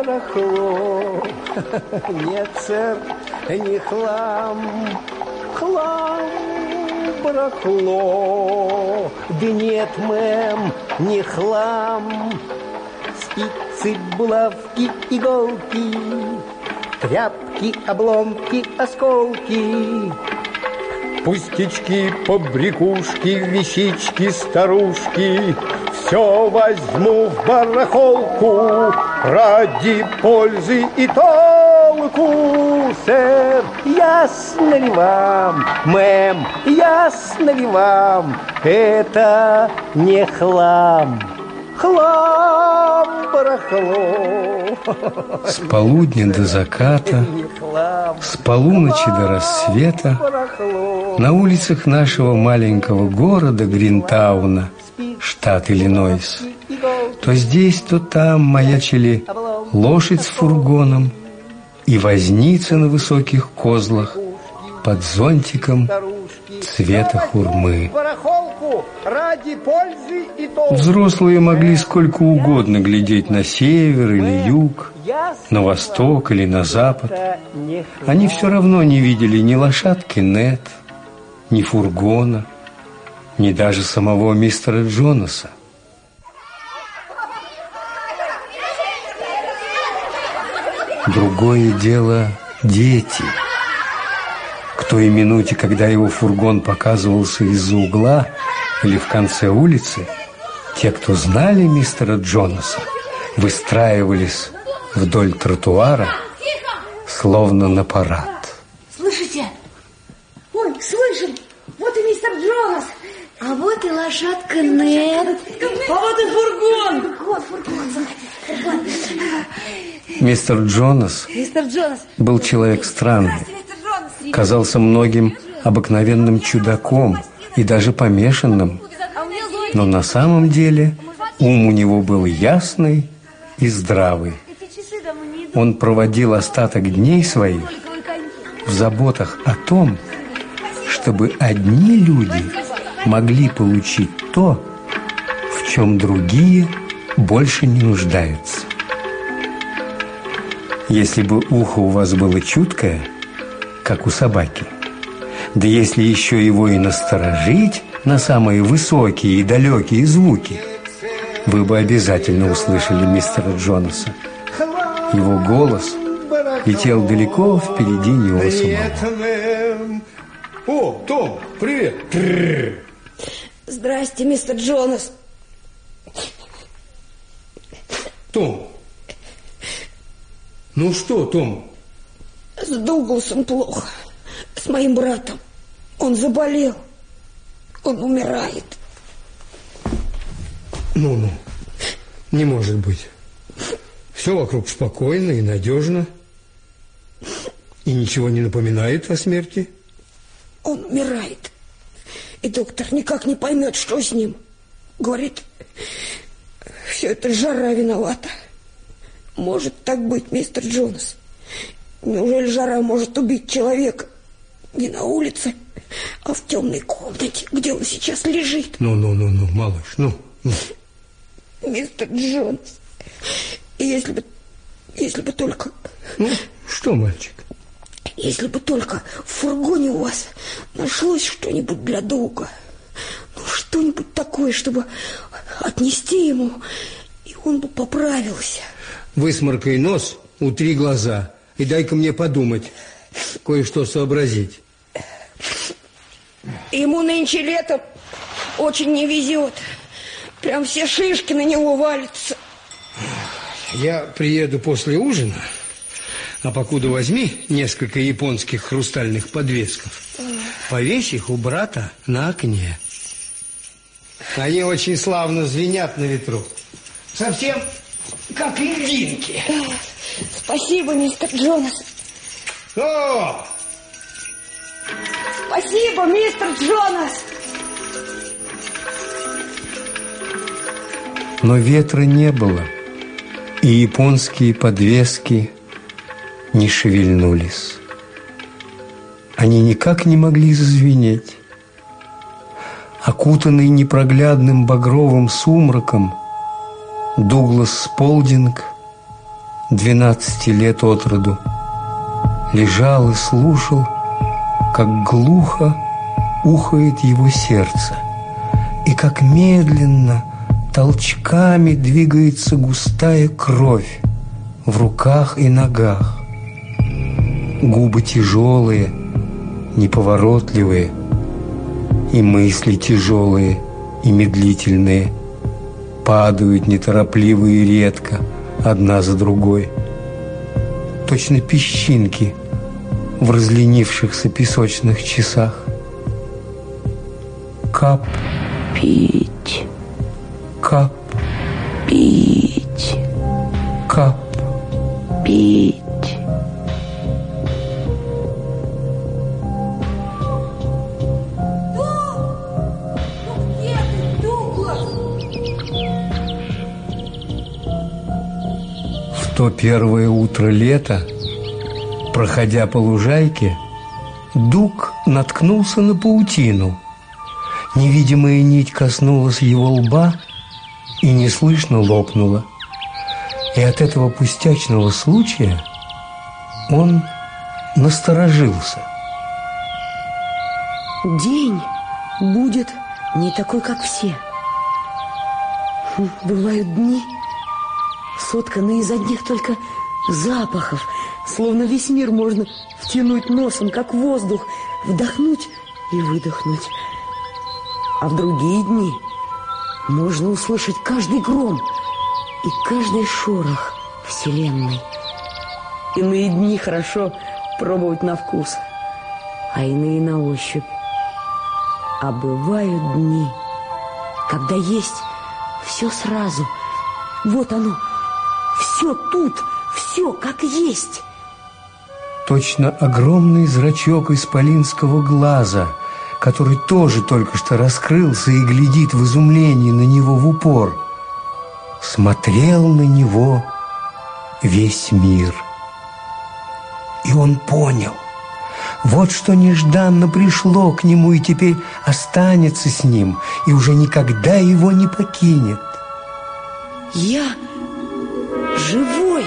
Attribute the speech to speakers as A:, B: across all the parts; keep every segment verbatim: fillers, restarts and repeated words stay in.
A: барахло. Нет, сэр, не хлам, хлам, барахло. Да нет, мэм, не хлам. Спицы, булавки, иголки, тряпки, обломки, осколки, пустячки, побрякушки, вещички, старушки. Все возьму в барахолку ради пользы и толку. Сэр, ясно ли вам, мэм, ясно ли вам, это не хлам, хлам, барахло.
B: С полудня до заката, с полуночи до рассвета на улицах нашего маленького города Гринтауна, штат Иллинойс, то здесь, то там маячили лошадь с фургоном и возница на высоких козлах под зонтиком цвета хурмы. Взрослые могли сколько угодно глядеть на север или юг, на восток или на запад. Они все равно не видели ни лошадки Нет, ни фургона, ни даже самого мистера Джонаса. Другое дело – дети. К той минуте, когда его фургон показывался из-за угла или в конце улицы, те, кто знали мистера Джонаса, выстраивались вдоль тротуара, словно на парад.
C: Слышите? Ой, слышим! Вот и мистер Джонас! А вот и лошадка Нет. А вот и фургон! Фургон, фургон, фургон.
B: Мистер Джонас,
C: мистер Джонас
B: был человек странный. Казался многим обыкновенным чудаком и даже помешанным. Но на самом деле ум у него был ясный и здравый. Он проводил остаток дней своих в заботах о том, чтобы одни люди могли получить то, в чем другие больше не нуждаются. Если бы ухо у вас было чуткое, как у собаки, да если еще его и насторожить на самые высокие и далекие звуки, вы бы обязательно услышали мистера Джонаса. Его голос летел далеко впереди него самого.
D: О, Том, привет.
C: Здрасте, мистер Джонас.
D: Том. Ну что, Том?
C: С Дугласом плохо. С моим братом. Он заболел. Он умирает.
D: Ну-ну, не может быть. Все вокруг спокойно и надежно. И ничего не напоминает о смерти.
C: Он умирает. И доктор никак не поймет, что с ним. Говорит, все это жара виновата. Может так быть, мистер Джонас? Неужели жара может убить человека не на улице, а в темной комнате, где он сейчас лежит?
D: Ну-ну-ну-ну, малыш, ну, ну.
C: Мистер Джонас, если бы, если бы только...
D: Ну, что, мальчик?
C: Если бы только в фургоне у вас нашлось что-нибудь для друга. Ну, что-нибудь такое, чтобы отнести ему, и он бы поправился.
D: Высморкай нос, утри глаза и дай-ка мне подумать, кое-что сообразить.
C: Ему нынче летом очень не везет. Прям все шишки на него валятся.
D: Я приеду после ужина, а покуда возьми несколько японских хрустальных подвесков, повесь их у брата на окне. Они очень славно звенят на ветру. Совсем как льдинки.
C: Спасибо, мистер Джонас.
D: О!
C: Спасибо, мистер Джонас.
B: Но ветра не было, и японские подвески не шевельнулись. Они никак не могли зазвенеть. Окутанный непроглядным багровым сумраком, Дуглас Сполдинг двенадцати лет от роду, лежал и слушал, как глухо ухает его сердце, и как медленно толчками двигается густая кровь в руках и ногах. Губы тяжелые, неповоротливые, и мысли тяжелые и медлительные, падают неторопливо и редко, одна за другой. Точно песчинки в разленившихся песочных часах. Кап.
C: Пить.
B: Кап.
C: Пить.
B: Кап.
C: Пить.
B: В то первое утро лета, проходя по лужайке, Дуг наткнулся на паутину. Невидимая нить коснулась его лба и неслышно лопнула. И от этого пустячного случая он насторожился.
C: День будет не такой, как все. Бывают дни, сотканные из одних только запахов, словно весь мир можно втянуть носом, как воздух, вдохнуть и выдохнуть. А в другие дни можно услышать каждый гром и каждый шорох вселенной. Иные дни хорошо пробовать на вкус, а иные на ощупь. А бывают дни, когда есть все сразу. Вот оно, все тут, все как есть.
B: Точно огромный зрачок исполинского глаза, который тоже только что раскрылся и глядит в изумлении на него в упор, смотрел на него весь мир. И он понял, вот что нежданно пришло к нему и теперь останется с ним и уже никогда его не покинет.
C: Я живой.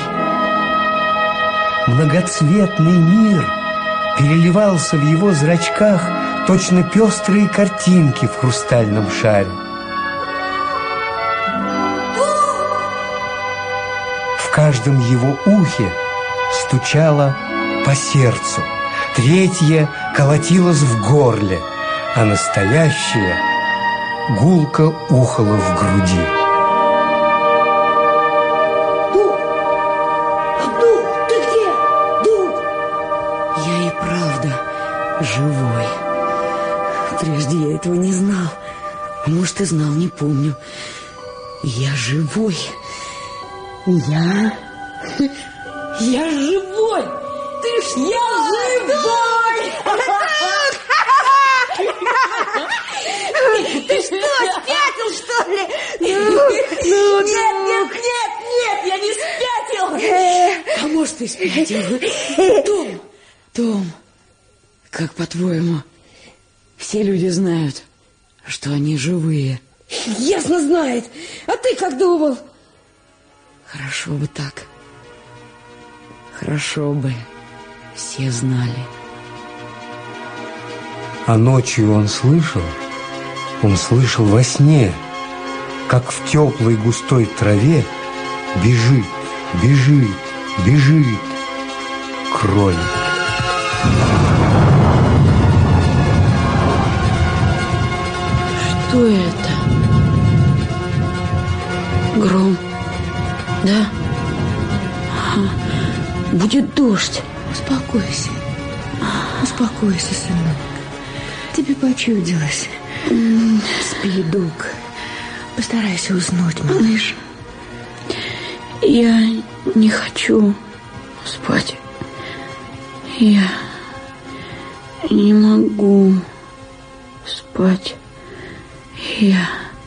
B: Многоцветный мир переливался в его зрачках точно пестрые картинки в хрустальном шаре. В каждом его ухе стучало по сердцу, третье колотилось в горле, а настоящее гулко ухало в груди.
C: Дуг! Дуг, ты где? Дуг! Я и правда живой. Прежде я этого не знал. Может, и знал, не помню. Я живой. Я... Я живой! Ты ж я живой!
E: Ты что, спятил, что ли? Нет, нет, нет, нет, я не спятил.
C: А может, ты спятил? Том, Том, как по-твоему, все люди знают, что они живые?
E: Ясно знает. А ты как думал?
C: Хорошо бы так. Хорошо бы все знали.
B: А ночью он слышал, он слышал во сне, как в теплой густой траве бежит, бежит, бежит кролик.
C: Что это? Гром, да? Ага. Будет дождь.
E: Успокойся. Успокойся, сынок. Тебе почудилось. Спи, Дуг. Постарайся уснуть, малыш.
C: Я не хочу спать. Я не могу спать. Я...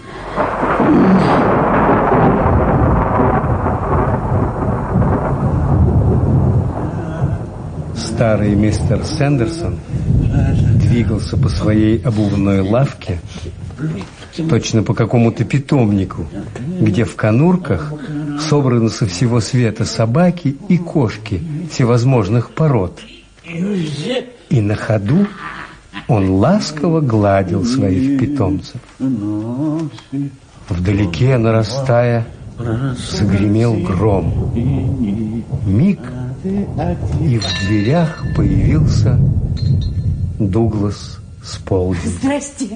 B: Старый мистер Сэндерсон двигался по своей обувной лавке, точно по какому-то питомнику, где в конурках собраны со всего света собаки и кошки всевозможных пород. И на ходу он ласково гладил своих питомцев. Вдалеке, нарастая, загремел гром. Миг, и в дверях появился Дуглас Сполдинг.
E: Здрасте.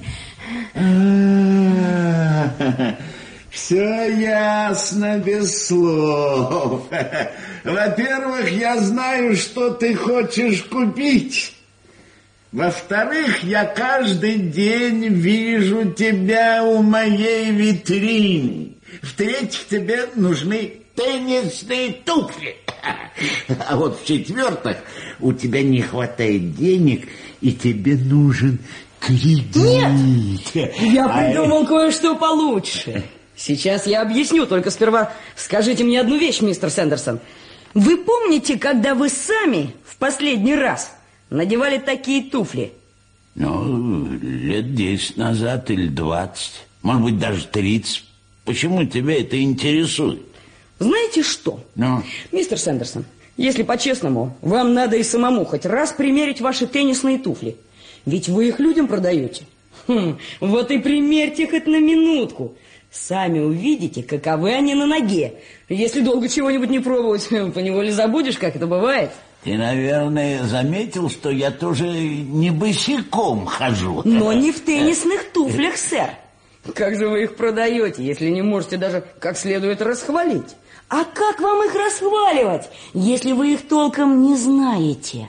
F: Все ясно без слов. Во-первых, я знаю, что ты хочешь купить. Во-вторых, я каждый день вижу тебя у моей витрины. В-третьих, тебе нужны теннисные туфли. А вот в-четвертых, у тебя не хватает денег, и тебе нужен кредит.
E: Нет, я придумал а... кое-что получше. Сейчас я объясню, только сперва скажите мне одну вещь, мистер Сэндерсон. Вы помните, когда вы сами в последний раз надевали такие туфли?
F: Ну, лет десять назад или двадцать, может быть, даже тридцать. Почему тебя это интересует?
E: Знаете что,
F: ну?
E: Мистер Сэндерсон, если по-честному, вам надо и самому хоть раз примерить ваши теннисные туфли. Ведь вы их людям продаете. Хм, вот и примерьте хоть на минутку. Сами увидите, каковы они на ноге. Если долго чего-нибудь не пробовать, поневоле забудешь, как это бывает.
F: Ты, наверное, заметил, что я тоже не босиком хожу.
E: Но не в теннисных туфлях, сэр. Как же вы их продаете, если не можете даже как следует расхвалить? А как вам их расхваливать, если вы их толком не знаете?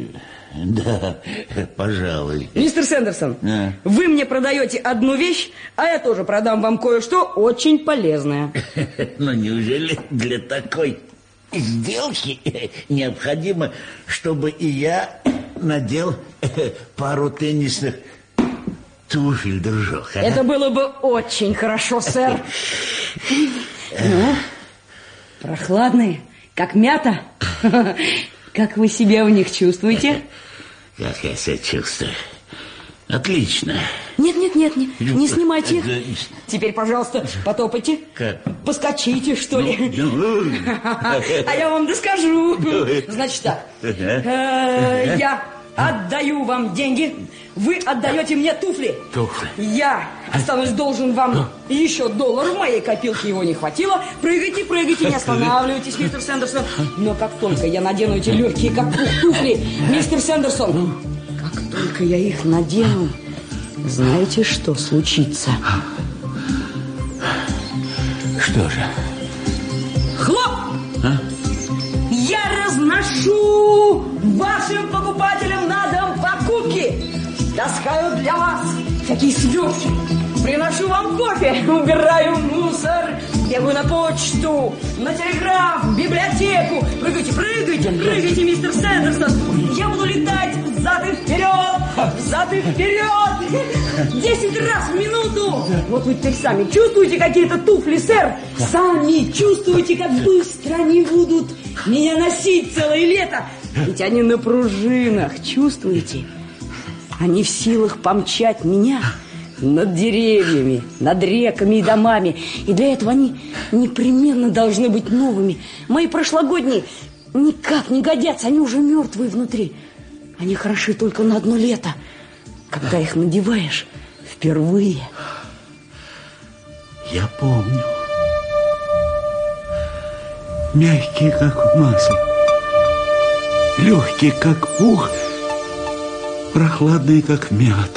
F: Да, пожалуй.
E: Мистер Сэндерсон,
F: а?
E: Вы мне продаете одну вещь, а я тоже продам вам кое-что очень полезное.
F: Но неужели для такой сделки необходимо, чтобы и я надел пару теннисных туфель, дружок? А?
E: Это было бы очень хорошо, сэр. Ну, прохладные, как мята. Как вы себя в них чувствуете?
F: Как я себя чувствую? Отлично.
E: Нет, нет, нет, не, не снимайте их. Теперь, пожалуйста, потопайте.
F: Как?
E: Поскочите, что ли. А я вам доскажу. Значит так. Я отдаю вам деньги. Вы отдаете мне туфли.
F: Туфли.
E: Я останусь должен вам еще доллар. В моей копилке его не хватило. Прыгайте, прыгайте, не останавливайтесь, мистер Сэндерсон. Но как только я надену эти легкие, как пух, туфли, мистер Сэндерсон, как только я их надену, знаете, что случится?
F: Что же?
E: Хлоп!
F: А?
E: Я разношу вашим покупателям на дом покупки. Таскаю для вас всякие свертки. Приношу вам кофе, убираю мусор, бегаю на почту, на телеграф, в библиотеку. Прыгайте, прыгайте, прыгайте, мистер Сэндерсон. Я буду летать взад и вперед, взад и вперед. Десять раз в минуту. Вот вы теперь сами чувствуете какие-то туфли, сэр? Сами чувствуете, как быстро они будут меня носить целое лето. Ведь они на пружинах, чувствуете? Они в силах помчать меня над деревьями, над реками и домами. И для этого они непременно должны быть новыми. Мои прошлогодние никак не годятся, они уже мертвые внутри. Они хороши только на одно лето, когда их надеваешь впервые.
F: Я помню. Мягкие, как масло, легкие, как пух, прохладные, как мята.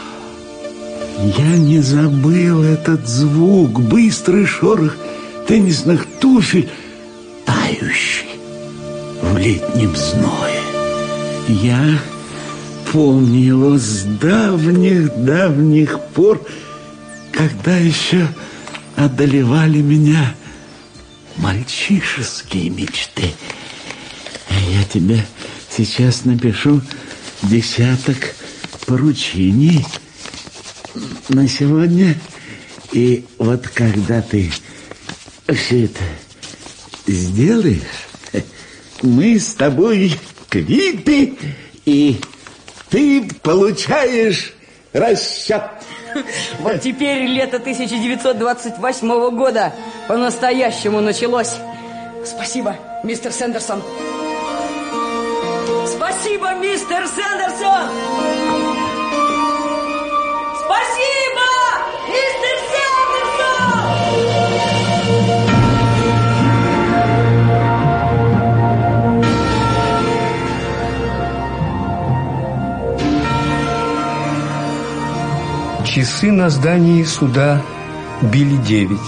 F: Я не забыл этот звук, быстрый шорох теннисных туфель, тающий в летнем зное. Я помню его с давних-давних пор, когда еще одолевали меня мальчишеские мечты. Я тебе сейчас напишу десяток поручений на сегодня. И вот когда ты все это сделаешь, мы с тобой квиты, и ты получаешь расчет.
E: Вот теперь лето тысяча девятьсот двадцать восьмого года. по-настоящему началось. Спасибо, мистер Сэндерсон. Спасибо, мистер Сэндерсон! Спасибо, мистер Сэндерсон!
B: Часы на здании суда били девять.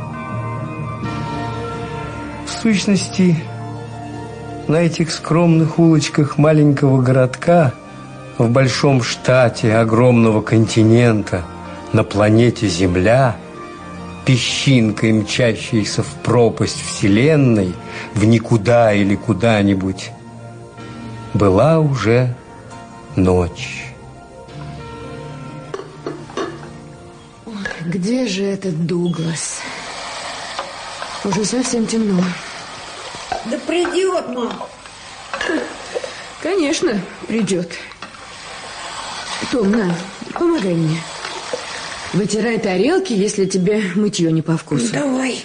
B: В сущности, на этих скромных улочках маленького городка, в большом штате огромного континента, на планете Земля, песчинкой, мчащейся в пропасть Вселенной, в никуда или куда-нибудь, была уже ночь.
C: Где же этот Дуглас? Уже совсем темно.
G: Да придет, мам.
C: Конечно, придет. Том, на, помогай мне. Вытирай тарелки, если тебе мытье не по вкусу.
G: Давай.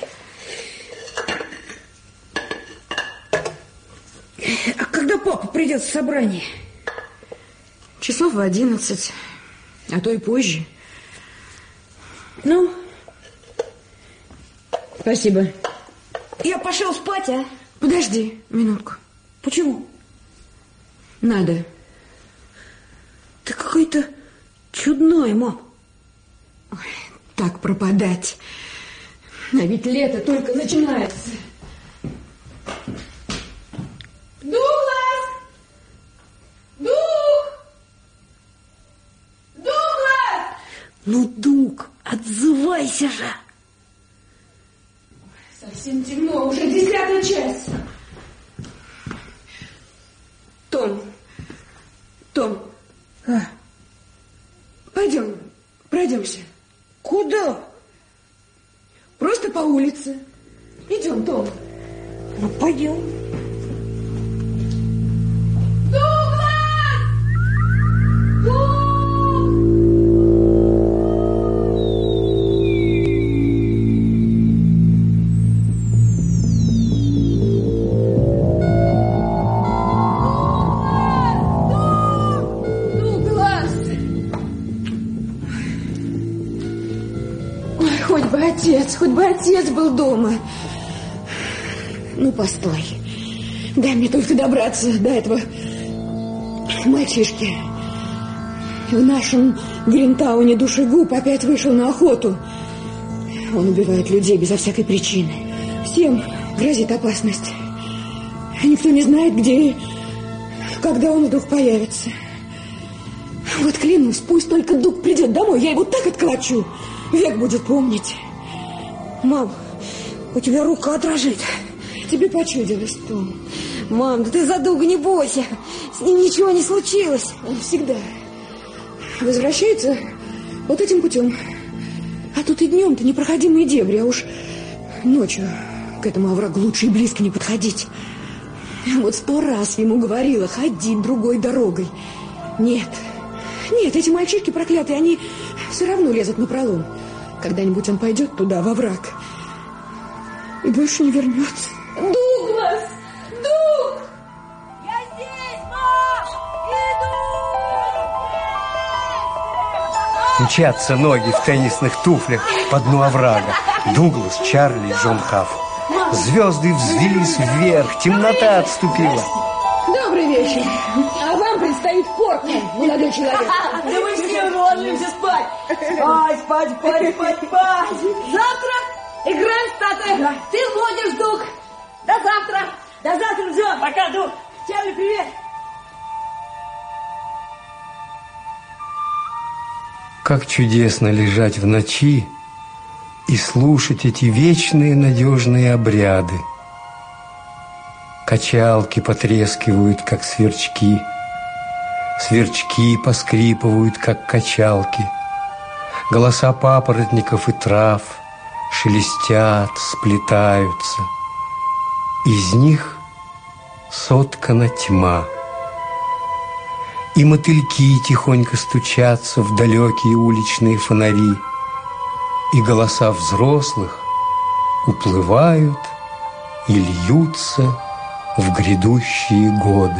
G: А когда папа придет с собрания?
C: Часов в одиннадцать, а то и позже.
G: Ну?
C: Спасибо.
G: Я пошел спать, а?
C: Подожди минутку.
G: Почему?
C: Надо.
G: Ты какой-то чудной, мам.
C: Ой, так пропадать. А ведь лето только начинается. Дуглас! Дуг! Дуглас!
G: Ну, Дуг, отзывайся же.
C: Совсем темно, уже десятый час. Том, Том,
G: А?
C: пойдем, пройдемся.
G: Куда?
C: Просто по улице. Идем, Том.
G: Ну, пойдем.
C: Дуглас! Дуг! Хоть бы отец, хоть бы отец был дома. Ну, постой. Дай мне только добраться до этого мальчишки. В нашем Гринтауне душегуб опять вышел на охоту. Он убивает людей безо всякой причины. Всем грозит опасность. Никто не знает, где и когда он вдруг появится. Вот клянусь, пусть только Дуг придет домой, я его так отколочу. Век будет помнить.
G: Мам, у тебя рука дрожит.
C: Тебе почудилось, Том.
G: Мам, да ты за Дуга не бойся. С ним ничего не случилось.
C: Он всегда возвращается вот этим путем. А тут и днем-то непроходимые дебри, а уж ночью к этому оврагу лучше и близко не подходить. Вот сто раз ему говорила, ходи другой дорогой. Нет, нет, эти мальчишки проклятые, они все равно лезут напролом. Когда-нибудь он пойдет туда, во враг, и больше не вернется. Дуглас! Дуг!
E: Я здесь, мам! Иду!
B: Мчатся ноги в теннисных туфлях по дну оврага. Дуглас, Чарли, Джон Хафф. Звезды взвились вверх, темнота отступила.
C: Добрый вечер. А вам предстоит порка, молодой человек.
E: Да мы все уже ложимся спать. Спать, спать, спать, спать, спать. Завтра играем в статы. Да. Ты водишь, Дуг. До завтра. До завтра, Джон. Пока, Дуг. Чарли, привет.
B: Как чудесно лежать в ночи и слушать эти вечные надежные обряды. Качалки потрескивают, как сверчки. Сверчки поскрипывают, как качалки. Голоса папоротников и трав шелестят, сплетаются. Из них соткана тьма. И мотыльки тихонько стучатся в далекие уличные фонари. И голоса взрослых уплывают и льются в грядущие годы.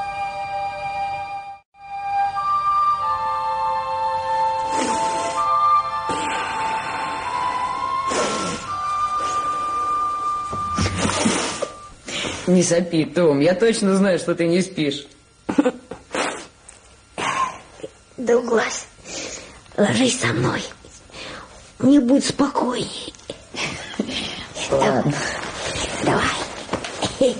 E: Не сопи, Том, я точно знаю, что ты не спишь.
C: Дуглас, ложись со мной. Мне будет спокойней.
E: Ладно.
C: Давай.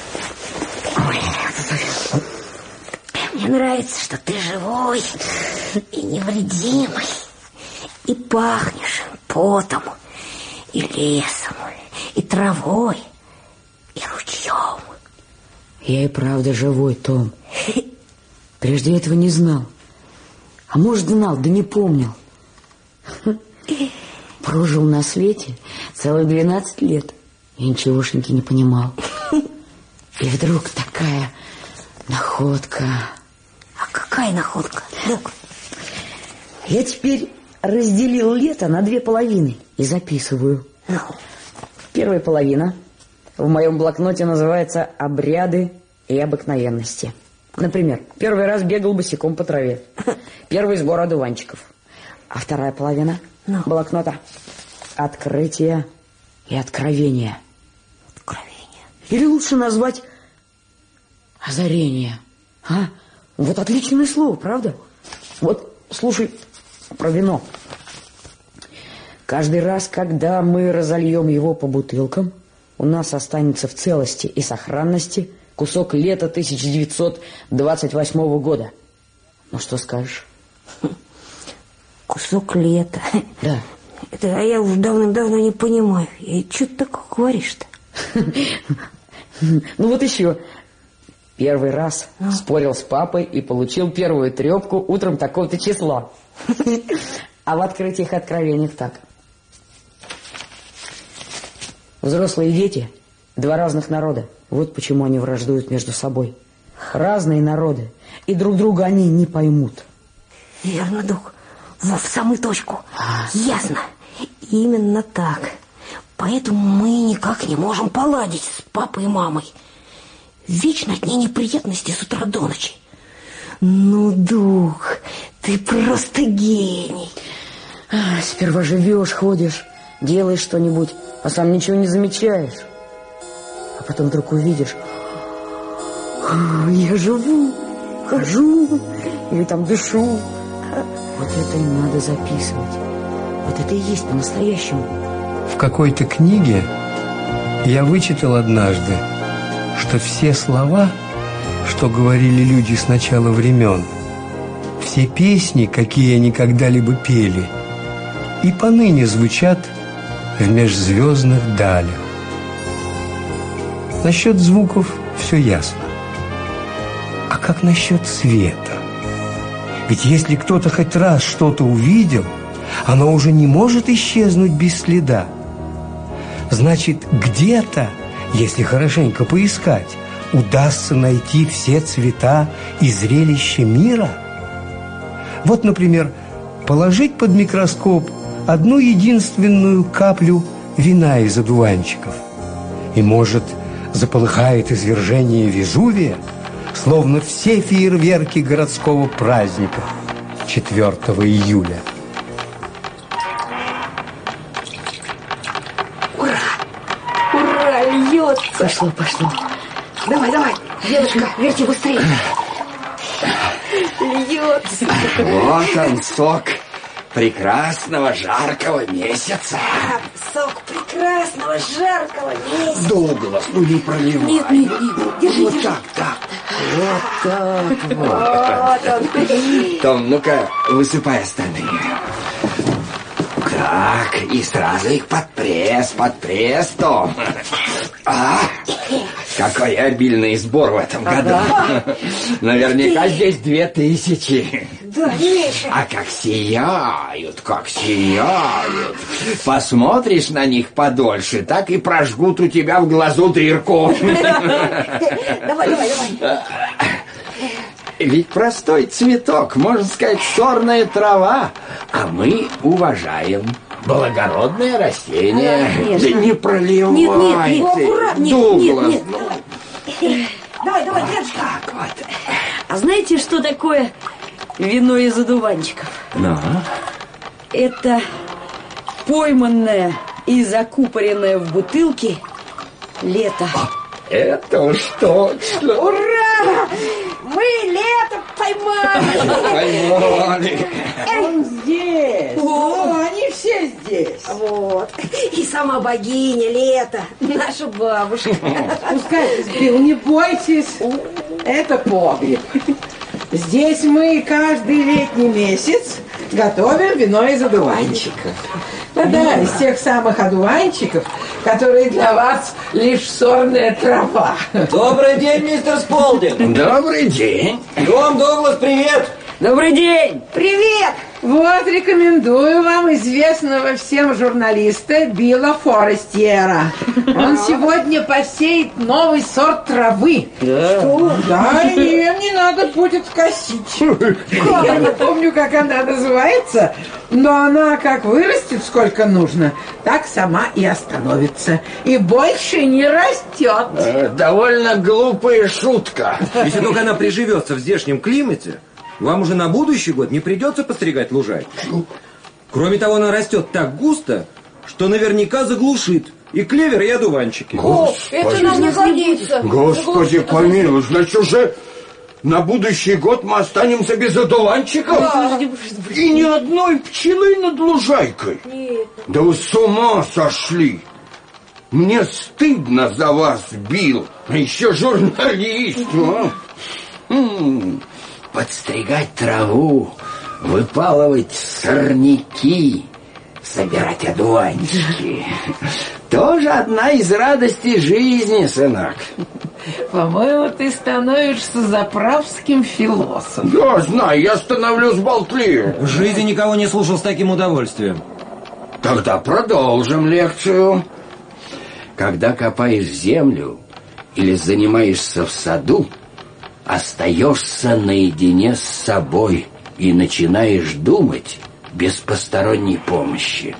C: Мне нравится, что ты живой и невредимый. И пахнешь потом, и лесом, и травой, и ручьем.
E: Я и правда живой, Том. Прежде этого не знал. А может, знал, да не помнил. Прожил на свете целых двенадцать лет. И ничегошеньки не понимал. И вдруг такая находка.
C: А какая находка, друг?
E: Я теперь разделил лето на две половины и записываю.
C: Ну?
E: Первая половина в моем блокноте называется «Обряды и обыкновенности». Например, первый раз бегал босиком по траве. Первый сбор одуванчиков. А вторая половина
C: ну?
E: блокнота «Открытие и откровение».
C: Откровение.
E: Или лучше назвать «Озарение». А? Вот отличное слово, правда? Вот, слушай про вино. Каждый раз, когда мы разольем его по бутылкам, у нас останется в целости и сохранности кусок лета тысяча девятьсот двадцать восьмого года. Ну, что скажешь?
C: Кусок лета.
E: Да.
C: Это а я уже давным-давно не понимаю. И что ты такое говоришь-то?
E: Ну, вот еще. Первый раз ну? спорил с папой и получил первую трепку утром такого-то числа. А в открытиях и откровениях так. Взрослые и дети – два разных народа. Вот почему они враждуют между собой. Разные народы, и друг друга они не поймут.
C: Верно, друг. Во, в самую точку. Ясно. Именно так. Поэтому мы никак не можем поладить с папой и мамой. Вечно от ней неприятности с утра до ночи. Ну, друг, ты просто гений.
E: А, сперва живешь, ходишь, делаешь что-нибудь, а сам ничего не замечаешь. А потом вдруг увидишь: я живу, хожу, или там дышу. Вот это и надо записывать. Вот это и есть по-настоящему.
B: В какой-то книге я вычитал однажды, что все слова, что говорили люди с начала времен, все песни, какие они когда-либо пели, и поныне звучат в межзвездных далях. Насчет звуков все ясно. А как насчет света? Ведь если кто-то хоть раз что-то увидел, оно уже не может исчезнуть без следа. Значит, где-то, если хорошенько поискать, удастся найти все цвета и зрелища мира. Вот, например, положить под микроскоп одну единственную каплю вина из одуванчиков, и, может, заполыхает извержение Везувия, словно все фейерверки городского праздника четвёртого июля.
C: Ура! Ура! Льется!
E: Пошло, пошло.
C: Давай, давай, девушка, верьте быстрее. Льется.
H: Вот он, сок прекрасного жаркого месяца.
C: Сок прекрасного жаркого месяца.
H: Дуглас, ну не проливай.
C: Нет, нет, нет, держи,
H: вот
C: держи.
H: так, так. Вот так вот.
C: Вот он.
H: Том, ну-ка, высыпай остальные. Так, и сразу их под пресс, под пресс, Том. А, какой обильный сбор в этом году. Наверняка здесь две тысячи.
C: Да, не меньше.
H: А как сияют, как сияют. Посмотришь на них подольше, так и прожгут у тебя в глазу дырку.
C: Давай, давай, давай.
H: Ведь простой цветок, можно сказать, сорная трава, а мы уважаем благородное растение.
G: Да,
H: да не проливай.
G: Нет, нет, нет, аккуратнее. Нет, нет,
E: нет. Давай, давай, дедушка.
H: Так вот.
E: А знаете, что такое вино из одуванчиков?
H: Ну?
E: Это пойманное и закупоренное в бутылке лето.
H: Это уж точно.
E: Ура! Мы лето поймали!
H: Поймали.
I: Он здесь. О, они все здесь.
G: Вот. И сама богиня лето, наша бабушка.
I: Спускайтесь, Билл, не бойтесь. Это погреб. Здесь мы каждый летний месяц готовим вино из одуванчиков. Да-да, из тех самых одуванчиков, которые для вас лишь сорная трава.
J: Добрый день, мистер Сполдинг.
H: Добрый день.
J: Том Дуглас, привет.
E: Добрый день!
G: Привет!
I: Вот, рекомендую вам известного всем журналиста Билла Форестьера. Он сегодня посеет новый сорт травы.
J: Да?
I: Что? Да, и не надо будет косить. Я не помню, как она называется, но она как вырастет сколько нужно, так сама и остановится. И больше не растет.
H: Э, довольно глупая шутка.
J: Если только она приживется в здешнем климате, вам уже на будущий год не придется постригать лужайки. Кроме того, она растет так густо, что наверняка заглушит и клевер, и одуванчики.
G: О, это нам не годится.
H: Господи помилуй, значит уже на будущий год мы останемся без одуванчиков?
G: Да.
H: И ни одной пчелы над лужайкой?
G: Нет.
H: Да вы с ума сошли! Мне стыдно за вас, Билл, а еще журналист. А? М-м, подстригать траву, выпалывать сорняки, собирать одуванчики. Тоже одна из радостей жизни, сынок.
I: По-моему, ты становишься заправским философом.
H: Я знаю, я становлюсь болтливым.
J: В жизни никого не слушал с таким удовольствием.
H: Тогда продолжим лекцию. Когда копаешь землю или занимаешься в саду, остаешься наедине с собой и начинаешь думать без посторонней помощи.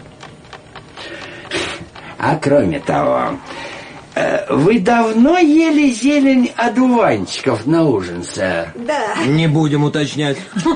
H: А кроме того, вы давно ели зелень одуванчиков на ужин, сэр?
G: Да.
J: Не будем уточнять.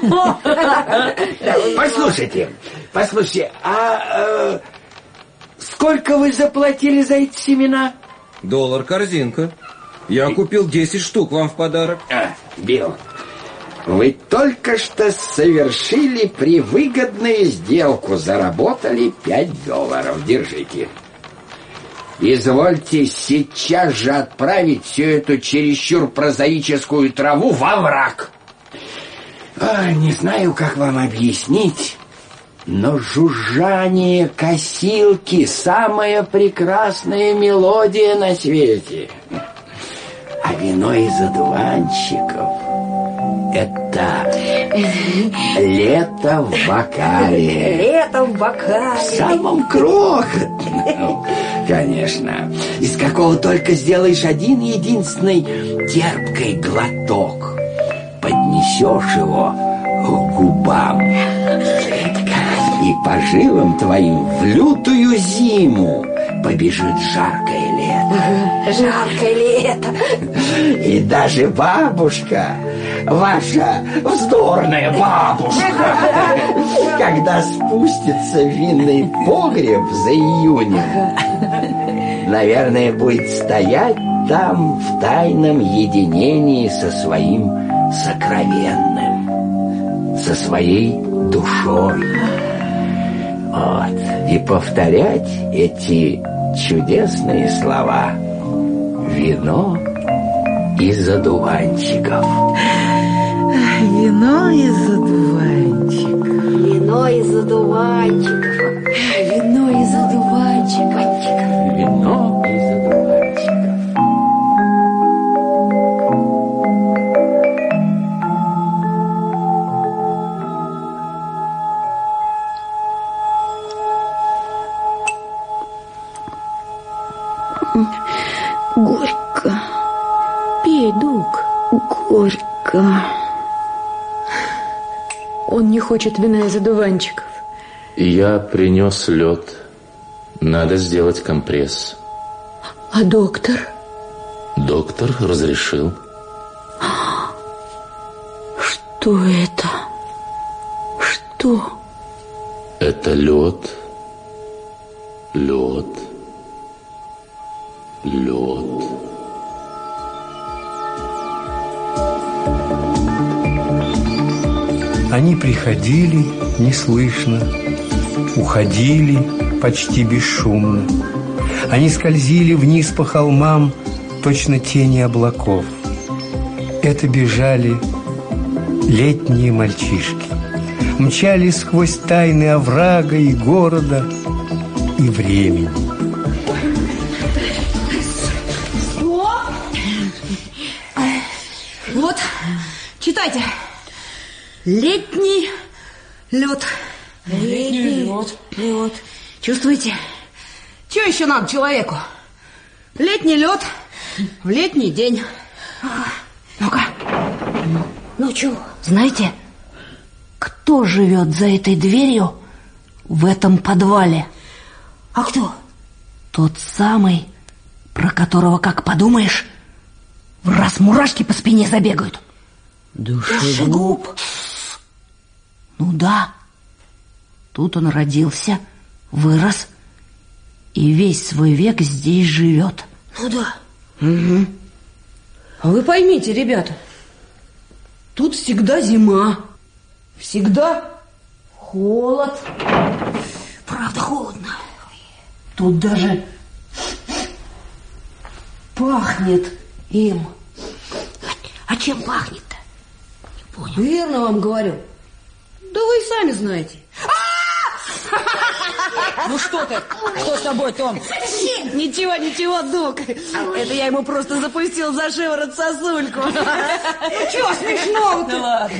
H: Послушайте, послушайте, а э, сколько вы заплатили за эти семена?
J: Доллар корзинка. Я купил десять штук вам в подарок.
H: А, Билл, вы только что совершили привыгодную сделку, заработали пять долларов. Держите. Извольте сейчас же отправить всю эту чересчур прозаическую траву во враг. А, не знаю, как вам объяснить, но жужжание косилки — самая прекрасная мелодия на свете. А вино из одуванчиков — это лето в бокале.
G: Лето в бокале.
H: В самом крохотном. Конечно. Из какого только сделаешь один единственный терпкий глоток. Поднесешь его к губам. И по жилам твоим в лютую зиму побежит жаркое лето.
G: Жаркое лето.
H: И даже бабушка, ваша вздорная бабушка, когда спустится в винный погреб за июнем, наверное, будет стоять там в тайном единении со своим сокровенным, со своей душой. Вот. И повторять эти чудесные слова: вино из одуванчиков.
I: Вино из одуванчиков.
G: Вино из одуванчиков. Вино из одуванчиков.
H: Вино из одуванчиков.
C: Горько. Пей, Дуг. Горько.
K: Он не хочет вина из одуванчиков. Я принес лед. Надо сделать компресс.
C: А доктор?
K: Доктор разрешил.
C: Что это? Что?
K: Это лед. Лед. Лед.
B: Они приходили неслышно, уходили почти бесшумно. Они скользили вниз по холмам, точно тени облаков. Это бежали летние мальчишки. Мчались сквозь тайны оврага и города, и времени.
E: Что? Вот, читайте. Летний лед.
I: Летний лед.
E: Лед. Чувствуете? Чего еще надо человеку? Летний лед в летний день. Ну-ка.
C: Ну, чего?
E: Знаете, кто живет за этой дверью в этом подвале?
C: А кто?
E: Тот самый, про которого, как подумаешь, в раз мурашки по спине забегают.
C: Душегуб.
E: Ну да. Тут он родился, вырос и весь свой век здесь живет.
C: Ну да.
E: Угу. А вы поймите, ребята, тут всегда зима, всегда холод.
C: Правда, холодно.
E: Тут даже пахнет им.
C: А чем пахнет-то? Не понял.
E: Верно вам говорю. Да вы и сами знаете. Ну что ты? Что с тобой, Том? Ничего, ничего, Дук. Это я ему просто запустил за шиворот сосульку.
C: Чего смешного-то?
E: Ну ладно.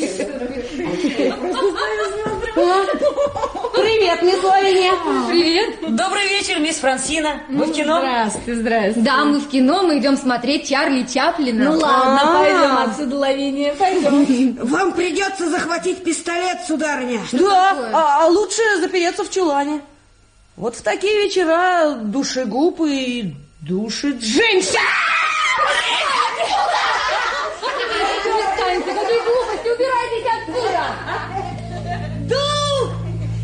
E: Привет, мисс Лавиния.
L: Привет.
E: Добрый вечер, мисс Франсина. Вы в кино?
L: Здравствуйте, здравствуйте. Да, мы в кино, мы идем смотреть Чарли Чаплина.
C: Ну ладно,
L: пойдем отсюда, Лавиния, пойдем.
C: Вам придется захватить пистолет, сударыня.
E: Да, а, а лучше запереться в чулане. Вот в такие вечера душегуб и душит женщин.
L: Перестаньте, какие глупости, убирайтесь отсюда.
C: Дух!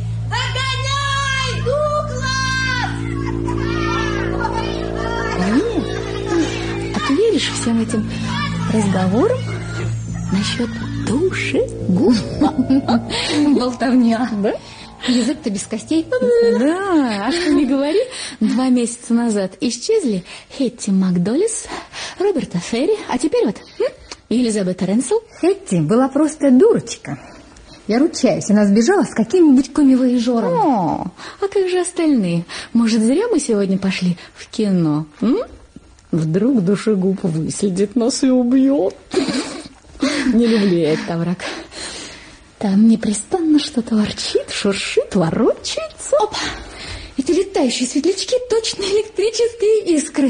C: Догоняй, Дуглас!
L: А ты веришь всем этим разговорам насчет душегуба? Болтовня, да? Язык-то без костей. Да, а что не говори, два месяца назад исчезли Хетти Макдолис, Роберта Ферри, а теперь вот Элизабет Ренсел.
M: Хетти была просто дурочка. Я ручаюсь, она сбежала с каким-нибудь коммивояжером.
L: О, а как же остальные? Может, зря мы сегодня пошли в кино? М? Вдруг душегуб выследит нас и убьет. Не люблю я этот овраг. Там непрестанно что-то ворчит, шуршит, ворочается. Оп! Эти летающие светлячки точно электрические искры.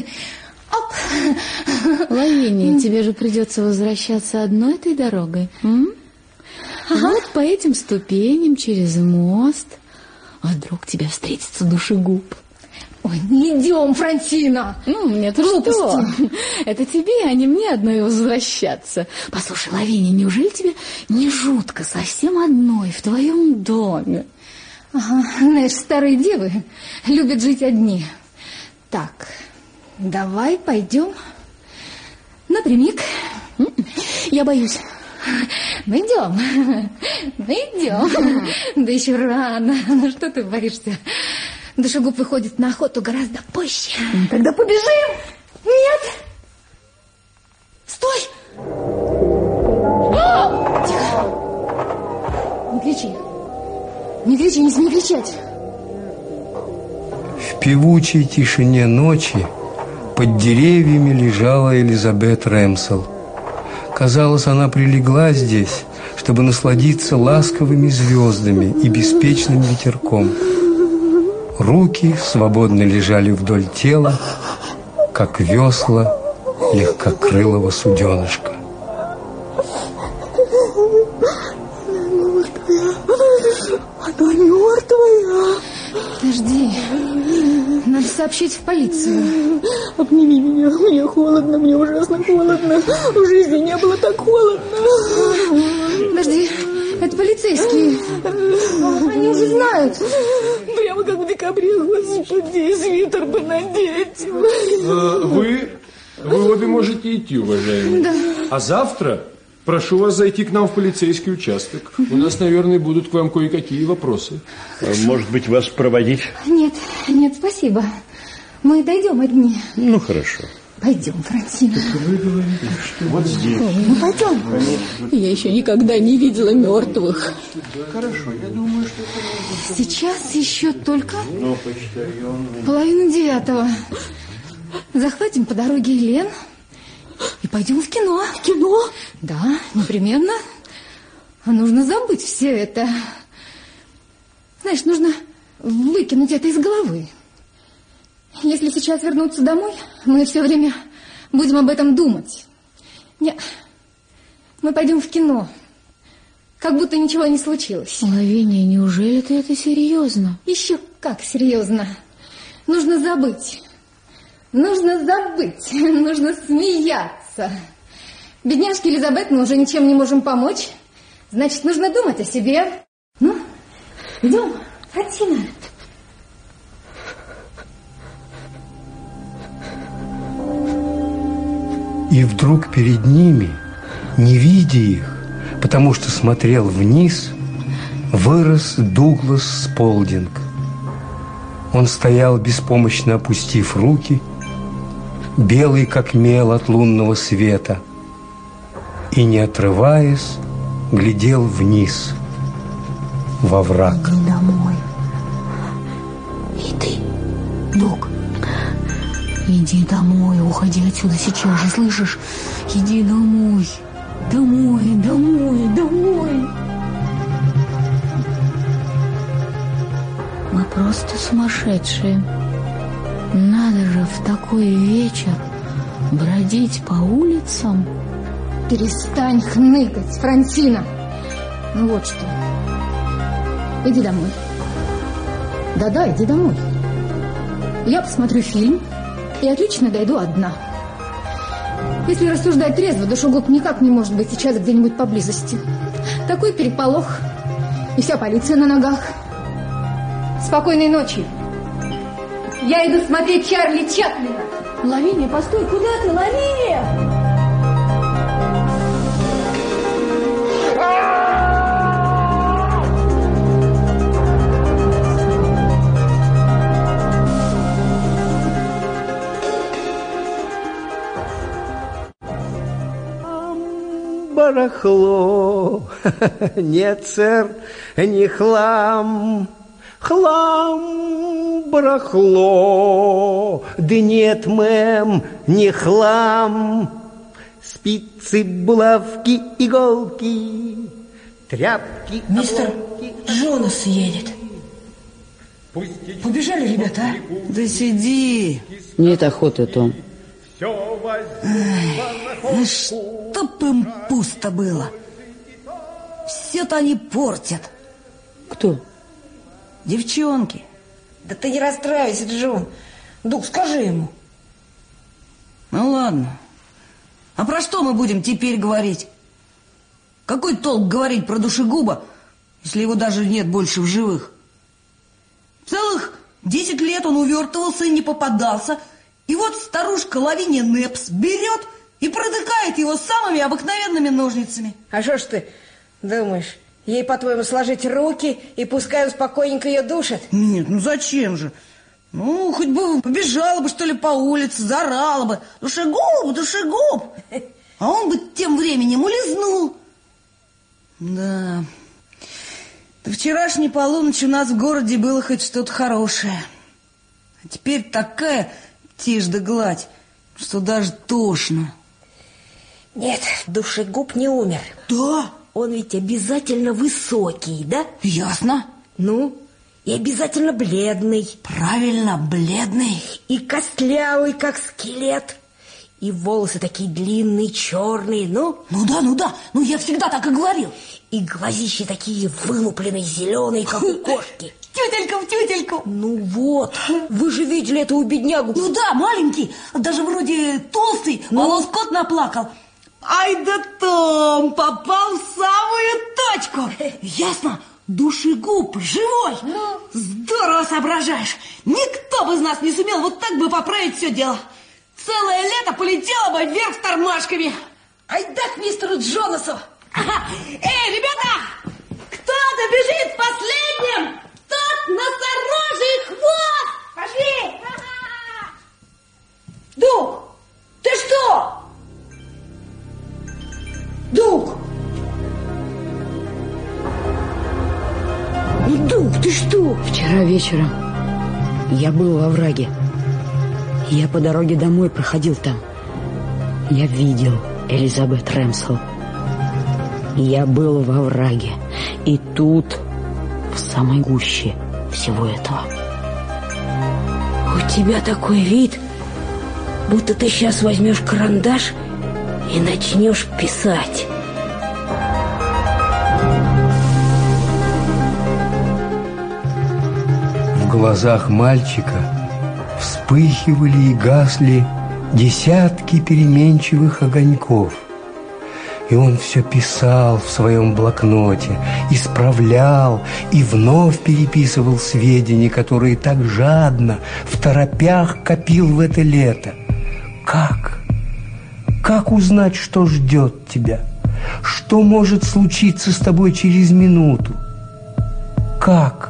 L: Оп! Лавиния, тебе же придется возвращаться одной этой дорогой. М? Ага. Вот по этим ступеням через мост. Вдруг тебе встретится душегуб.
M: Ой, не идем, Франсина.
L: Ну, мне-то что? Это тебе, а не мне одной возвращаться. Послушай, Лавиния, неужели тебе не жутко совсем одной в твоем доме?
M: Ага, знаешь, старые девы любят жить одни. Так, давай пойдем напрямик.
L: Я боюсь.
M: Мы идем. Мы идем. Да еще рано. Ну что ты боишься? Душегуб выходит на охоту гораздо позже.
L: Тогда побежим.
M: Нет. Стой. Тихо. Не кричи. Не кричи, не смей кричать.
B: В певучей тишине ночи под деревьями лежала Элизабет Рэмсел. Казалось, она прилегла здесь, чтобы насладиться ласковыми звездами и беспечным ветерком. Руки свободно лежали вдоль тела, как весла легкокрылого суденышка.
C: Она мертвая. Она мертвая.
M: Подожди. Надо сообщить в полицию.
L: Обними меня, мне холодно, мне ужасно холодно. В жизни не было так холодно.
M: Подожди, это полицейские. Они уже знают.
L: Прямо как в декабре, господи, свитер бы надеть.
N: Вы, вы обе можете идти, уважаемые.
M: Да.
N: А завтра прошу вас зайти к нам в полицейский участок. У нас, наверное, будут к вам кое-какие вопросы.
O: Может быть, вас проводить?
M: Нет, нет, спасибо. Мы дойдем одни.
O: Ну, хорошо.
M: Пойдем, Франсина.
N: Вы говорите, что вот здесь.
M: Ну, пойдем.
L: Я еще никогда не видела мертвых.
N: Хорошо, я думаю, что это...
M: Сейчас еще только
N: Ну, почтальон...
M: половина девятого. Захватим по дороге Елен и пойдем в кино.
L: В кино?
M: Да, непременно. Нужно забыть все это. Знаешь, нужно выкинуть это из головы. Если сейчас вернуться домой, мы все время будем об этом думать. Нет, мы пойдем в кино, как будто ничего не случилось.
L: Лавиния, неужели ты это серьезно?
M: Еще как серьезно. Нужно забыть. Нужно забыть. Нужно смеяться. Бедняжке Элизабет мы уже ничем не можем помочь. Значит, нужно думать о себе. Ну, идем, Франсина.
B: И вдруг перед ними, не видя их, потому что смотрел вниз, вырос Дуглас Сполдинг. Он стоял, беспомощно опустив руки, белый как мел от лунного света, и, не отрываясь, глядел вниз, во враг.
L: Иди домой. И ты, Дуг, иди домой, уходи отсюда сейчас же, слышишь? Иди домой, домой, домой, домой. Мы просто сумасшедшие. Надо же в такой вечер бродить по улицам.
M: Перестань хныкать, Франсина. Ну вот что. Иди домой. Да-да, иди домой. Я посмотрю фильм и отлично дойду одна. Если рассуждать трезво, душегуб никак не может быть сейчас где-нибудь поблизости. Такой переполох. И вся полиция на ногах. Спокойной ночи. Я иду смотреть Чарли Чаплина.
L: Лавиния, постой, куда ты, Лавиния?
A: Барахло, нет, сэр, не хлам, хлам, барахло, да нет, мэм, не хлам, спицы, булавки, иголки, тряпки.
C: Мистер Джонас едет. Побежали, ребята, а?
E: Да сиди.
P: Нет охоты, Том.
E: Ай, чтоб им пусто было. Все-то они портят.
P: Кто?
E: Девчонки.
C: Да ты не расстраивайся, Джон. Дуг, скажи ему.
E: Ну ладно. А про что мы будем теперь говорить? Какой толк говорить про душегуба, если его даже нет больше в живых? Целых десять лет он увертывался и не попадался. И вот старушка Лавиния Непс берет и протыкает его самыми обыкновенными ножницами.
C: А что ж ты думаешь, ей, по-твоему, сложить руки и пускай он спокойненько ее душит?
E: Нет, ну зачем же? Ну, хоть бы побежала бы, что ли, по улице, заорала бы: душегуб, душегуб. А он бы тем временем улизнул. Да. До вчерашней полуночи у нас в городе было хоть что-то хорошее. А теперь такая тишь да гладь, что даже тошно.
C: Нет, душегуб не умер.
E: Да?
C: Он ведь обязательно высокий, да?
E: Ясно.
C: Ну, и обязательно бледный.
E: Правильно, бледный.
C: И костлявый, как скелет. И волосы такие длинные, черные, ну?
E: Ну да, ну да, ну я всегда так и говорил.
C: И глазища такие вылупленные, зеленые, как у кошки.
E: тютелька в тютельку.
C: Ну вот, вы же видели этого беднягу.
E: Ну да, маленький, даже вроде толстый, ну? А лоскот наплакал. Ай да Том попал в самую точку. Ясно? Душегуб, живой. Ну? Здорово соображаешь. Никто бы из нас не сумел вот так бы поправить все дело. Целое лето полетело бы вверх тормашками. Айда к мистеру Джонасу. Ага. Эй, ребята! Кто-то бежит последним! Тот носорожий хвост! Пошли! Ага. Дух, ты что? Дух!
C: Дух, ты что?
P: Вчера вечером я был во овраге. Я по дороге домой проходил там. Я видел Элизабет Рэмсел. Я был во овраге. И тут, в самой гуще всего этого.
C: У тебя такой вид, будто ты сейчас возьмешь карандаш и начнешь писать.
B: В глазах мальчика вспыхивали и гасли десятки переменчивых огоньков. И он все писал в своем блокноте, исправлял и вновь переписывал сведения, которые так жадно, второпях копил в это лето. Как? Как узнать, что ждет тебя? Что может случиться с тобой через минуту? Как?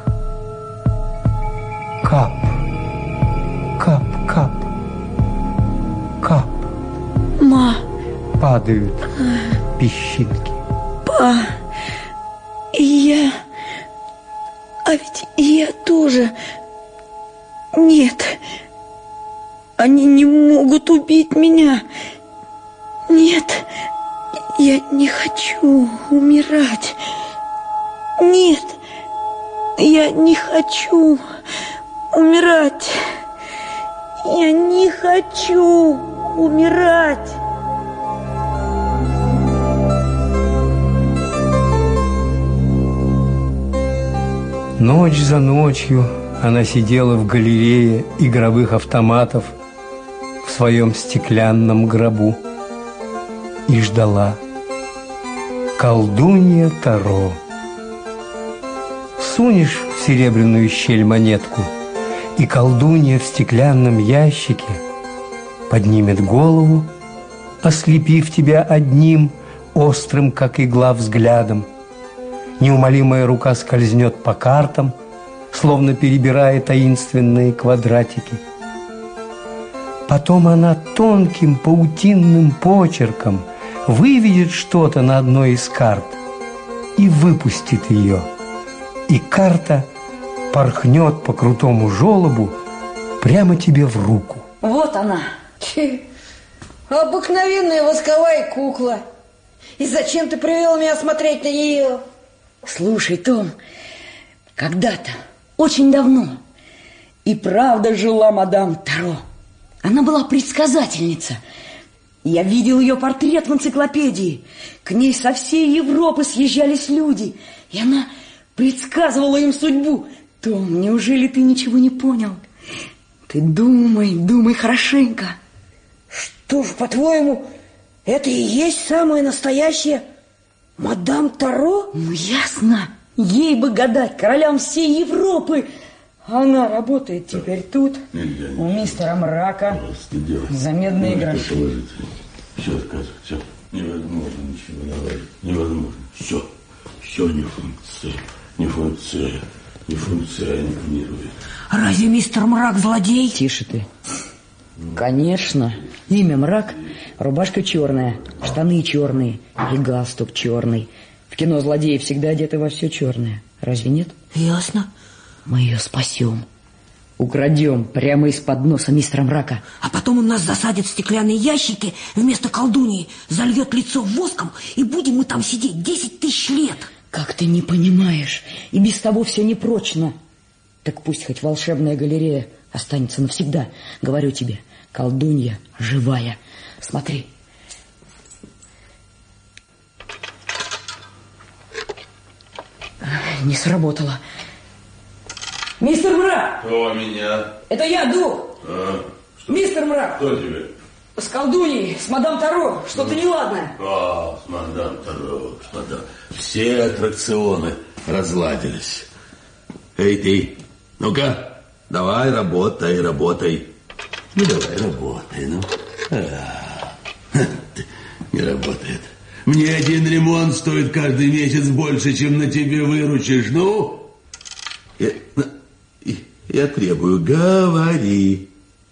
B: Кап, кап, кап, кап.
C: Ма.
B: Падают песчинки.
C: Па, я... А ведь я тоже... Нет, они не могут убить меня. Нет, я не хочу умирать. Нет, я не хочу умирать. Я не хочу умирать.
B: Ночь за ночью она сидела в галерее игровых автоматов в своем стеклянном гробу и ждала. Колдунья Таро. Сунешь в серебряную щель монетку, и колдунья в стеклянном ящике поднимет голову, ослепив тебя одним острым, как игла, взглядом. Неумолимая рука скользнет по картам, словно перебирая таинственные квадратики. Потом она тонким паутинным почерком выведет что-то на одной из карт и выпустит ее. И карта порхнет по крутому желобу прямо тебе в руку.
E: Вот она.
C: Че, обыкновенная восковая кукла. И зачем ты привел меня смотреть на нее?
E: Слушай, Том, когда-то, очень давно, и правда жила мадам Таро. Она была предсказательница. Я видел ее портрет в энциклопедии. К ней со всей Европы съезжались люди, и она предсказывала им судьбу. Том, неужели ты ничего не понял? Ты думай, думай хорошенько.
C: Что ж, по-твоему, это и есть самое настоящее мадам Таро?
E: Ну, ясно. Ей бы гадать, королям всей Европы. Она работает теперь тут, нельзя, у нельзя. Мистера Мрака, за медные ну, гроши.
K: Все отказывать, все. Невозможно ничего наладить. Невозможно. Все. Все не функция. Не функция. Не функционирует.
C: Разве мистер Мрак злодей?
P: Тише ты. Конечно. Имя Мрак, рубашка черная, штаны черные и галстук черный. В кино злодеи всегда одеты во все черное. Разве нет?
C: Ясно.
P: Мы ее спасем. Украдем прямо из-под носа мистера Мрака.
C: А потом он нас засадит в стеклянные ящики вместо колдуньи, зальет лицо воском, и будем мы там сидеть десять тысяч лет.
P: Как ты не понимаешь? И без того все непрочно. Так пусть хоть волшебная галерея останется навсегда. Говорю тебе, колдунья живая. Смотри. Не сработало.
E: Мистер Мрак!
K: Кто меня?
E: Это я, Дух.
K: А,
E: Мистер Мрак!
K: кто тебе?
E: С колдуньей, с мадам Таро, что-то неладное.
K: А, с мадам Таро, господа. Все аттракционы разладились. Эй, ты, ну-ка, давай работай, работай. Ну, давай, работай, ну. А, не работает. Мне один ремонт стоит каждый месяц больше, чем на тебе выручишь. Ну, я, я требую, говори,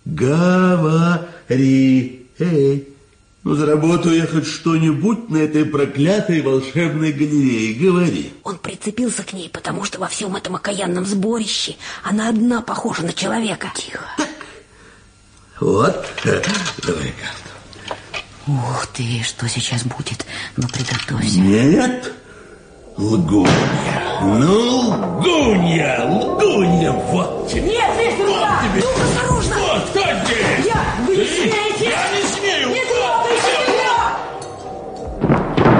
K: говори. Эй, ну заработаю я хоть что-нибудь на этой проклятой волшебной галерее. Говори.
C: Он прицепился к ней, потому что во всем этом окаянном сборище она одна похожа на человека. Тихо.
K: Так. Вот, давай карту.
P: Ух ты, что сейчас будет? Ну, приготовься.
K: Нет, лгунья. Ну, лгунья, лгунья, вот тебе.
E: Нет, мистер Мрак!
K: Вот тебе.
E: Ну, осторожно!
K: Вот, кто здесь?
E: Я! Вы не
K: Ты?
E: смеете!
K: Я не смею!
E: Не трогайте меня!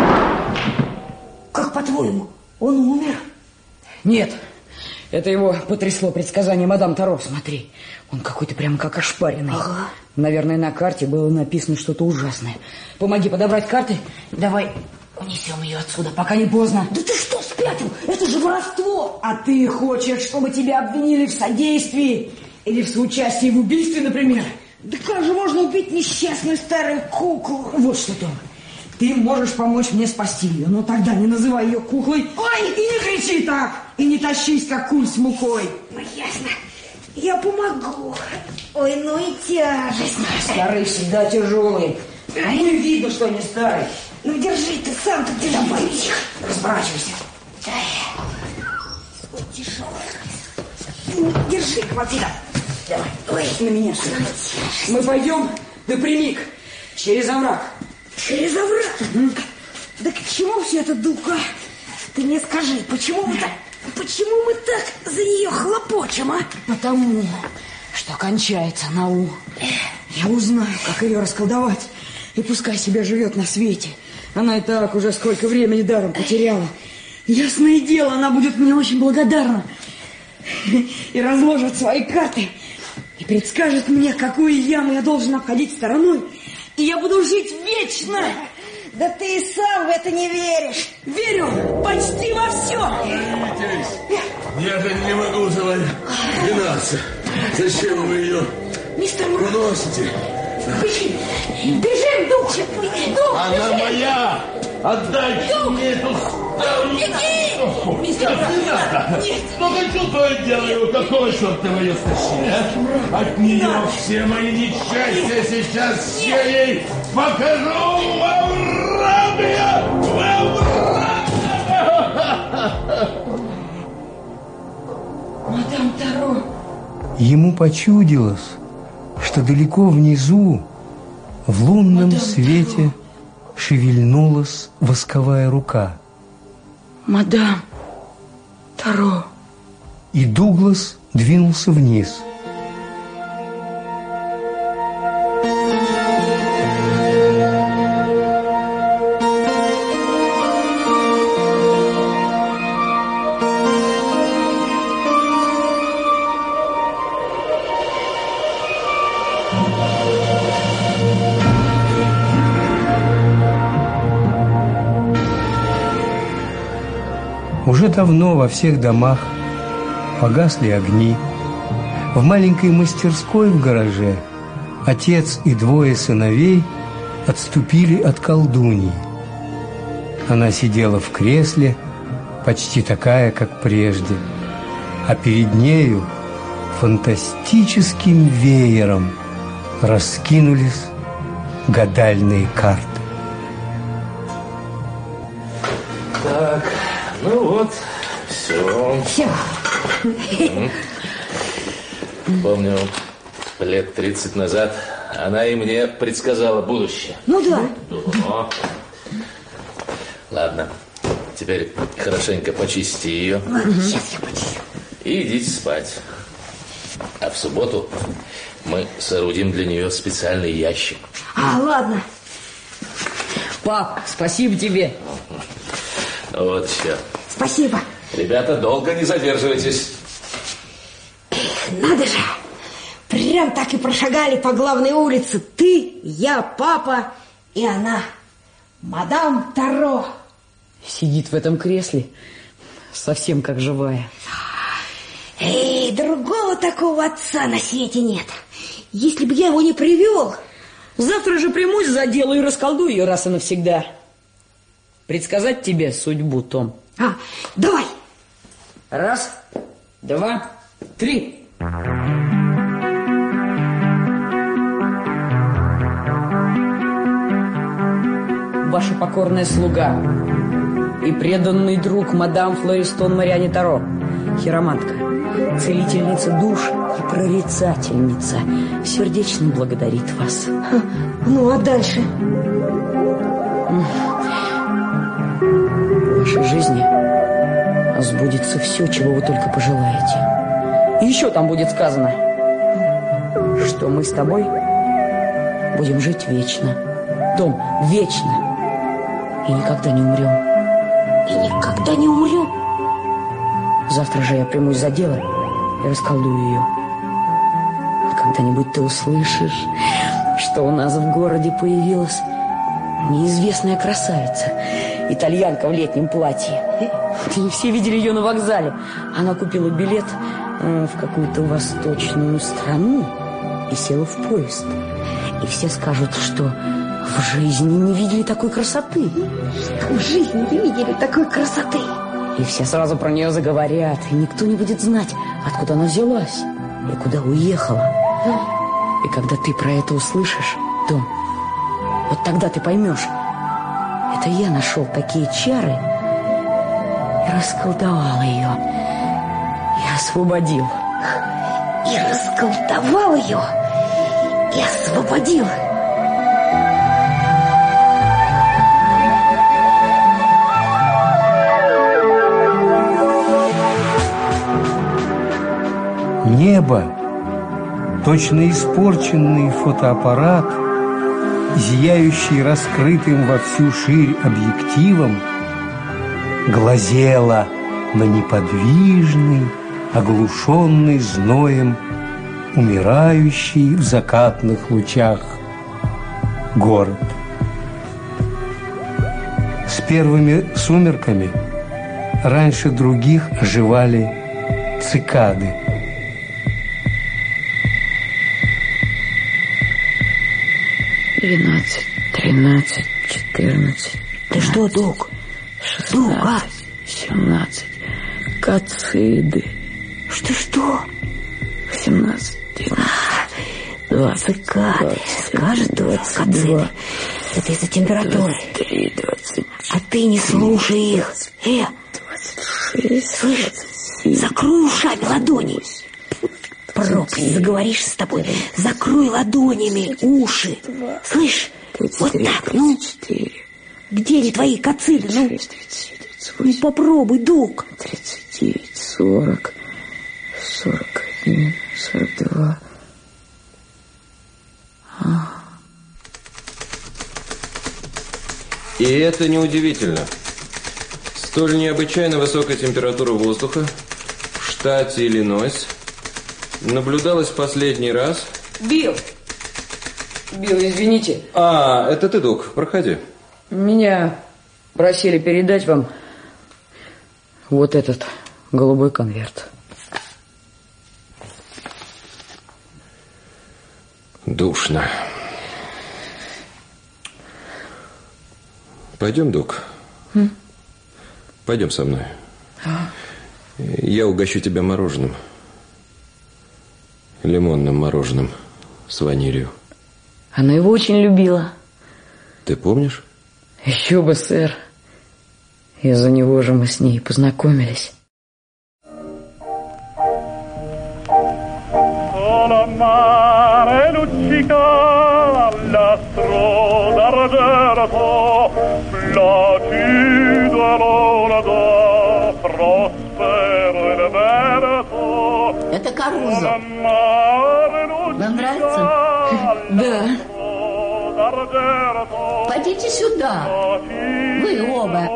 C: Как по-твоему, он умер?
E: Нет, это его потрясло предсказание мадам Таро. Смотри, он какой-то прямо как ошпаренный.
C: Ага.
E: Наверное, на карте было написано что-то ужасное. Помоги подобрать карты. Давай унесем ее отсюда, пока не поздно.
C: Да ты что, спятил? Это же воровство!
E: А ты хочешь, чтобы тебя обвинили в содействии или в соучастии в убийстве, например?
C: Да как же можно убить несчастную старую куклу?
E: Вот что, Том. Ты можешь помочь мне спасти ее, но тогда не называй ее куклой.
C: Ой!
E: И не кричи так! И не тащись, как куль с мукой.
C: Ну, ясно. Я помогу. Ой, ну и тяжесть.
E: Старый всегда тяжелый. Ну и видно, что не старый.
C: Ну, держи, ты сам-то держи.
E: Разворачивайся.
C: Ой, тяжелый. Ну, держи, хватит.
E: Давай, ой, на меня сюда. Мы пойдем напрямик, через овраг.
C: Через овраг? Угу. Да к чему все это, Духа? Ты мне скажи, почему мы так, почему мы так за нее хлопочем, а?
E: Потому что кончается на У. Я узнаю, как ее расколдовать. И пускай себе живет на свете. Она и так уже сколько времени даром потеряла. Ясное дело, она будет мне очень благодарна. И разложит свои карты. И предскажет мне, какую яму я должен обходить стороной. И я буду жить вечно.
C: Да ты и сам в это не веришь.
E: Верю почти во все.
K: Я же не могу за вами гнаться. Зачем вы ее
C: Мистер Мрак,
K: уносите?
C: бежим, бежим, Дух. Дух,
K: Она
C: бежим.
K: моя! Отдайте
C: Дух.
K: мне эту старую...
C: Беги!
E: Мистер Мрак,
K: не надо!
C: нет.
K: Что хочу, то и делаю. Какого черта вы ее стащили, а? От нее все мои несчастья сейчас все ей покажу во враге! Во враге!
E: мадам Таро.
B: Ему почудилось, что далеко внизу, в лунном
E: Мадам
B: свете,
E: Таро.
B: шевельнулась восковая рука.
E: Мадам Таро.
B: И Дуглас двинулся вниз. Уже давно во всех домах погасли огни. В маленькой мастерской в гараже отец и двое сыновей отступили от колдуньи. Она сидела в кресле, почти такая, как прежде, а перед нею фантастическим веером раскинулись гадальные карты.
Q: Так, ну вот, все.
C: Все.
Q: Помню, лет тридцать назад она и мне предсказала будущее.
C: Ну да.
Q: О. Ладно, теперь хорошенько почисти ее.
C: Ладно, сейчас я почищу.
Q: И идите спать. А в субботу мы соорудим для нее специальный ящик.
C: А, ладно.
E: Пап, спасибо тебе.
Q: Вот еще.
C: Спасибо.
Q: Ребята, долго не задерживайтесь.
C: вчетвером так и прошагали по главной улице. Ты, я, папа и она. Мадам Таро.
P: Сидит в этом кресле, совсем как живая.
C: Эй, другого такого отца на свете нет. Если бы я его не привел...
P: Завтра же примусь за дело и расколдую ее раз и навсегда. Предсказать тебе судьбу, Том?
C: А, давай.
P: Раз, два, три. Ваша покорная слуга и преданный друг мадам Флористон Мариане Таро, хиромантка, целительница душ и прорицательница, сердечно благодарит вас.
C: Ну, а дальше?
P: В вашей жизни сбудется все, чего вы только пожелаете. И еще там будет сказано, что мы с тобой будем жить вечно. Том, вечно. И никогда не умрем.
C: И никогда не умрем?
P: Завтра же я примусь за дело и расколдую ее. Когда-нибудь ты услышишь, что у нас в городе появилась неизвестная красавица, итальянка в летнем платье. И все видели ее на вокзале. Она купила билет в какую-то восточную страну и села в поезд. И все скажут, что в жизни не видели такой красоты.
C: В жизни не видели такой красоты.
P: И все сразу про нее заговорят, и никто не будет знать, откуда она взялась и куда уехала. И когда ты про это услышишь, Том, вот тогда ты поймешь, это я нашел такие чары и расколдовал ее, и освободил.
C: И расколдовал ее, и освободил.
B: Небо, точно испорченный фотоаппарат, зияющий раскрытым во всю ширь объективом, глазело на неподвижный, оглушенный зноем, умирающий в закатных лучах город. С первыми сумерками раньше других оживали цикады.
P: Двенадцать, тринадцать, четырнадцать.
C: Ты что, Дуг? Дуг, а?
P: Семнадцать. Кациды.
C: Что-что?
P: Семнадцать, девятнадцать, двадцать.
C: Цикады. Скажет, двадцать два. Это из-за температуры.
P: двадцать три, двадцать четыре.
C: А ты не слушай их. Э,
P: двадцать шесть.
C: Слышь, закрой ушами ладони. Пропасть, заговоришь с тобой. Закрой ладонями уши. Слышь, вот так, ну. Где они твои кациды, ну? Ну попробуй, Дуг.
P: тридцать девять, сорок, сорок один, сорок два. А.
J: И это неудивительно. Столь необычайно высокая температура воздуха в штате Иллинойс наблюдалась в последний раз...
P: Билл! Билл, извините.
J: А, это ты, Дуг, проходи.
P: Меня просили передать вам вот этот голубой конверт.
J: Душно. Пойдем, Дуг.
P: М?
J: Пойдем со мной.
P: А?
J: Я угощу тебя мороженым. Лимонным мороженым с ванилью.
P: Она его очень любила.
J: Ты помнишь?
P: Еще бы, сэр. Из-за него же мы с ней познакомились.
R: Это Карузо. Вам нравится?
P: Да.
R: Пойдите сюда. Вы оба.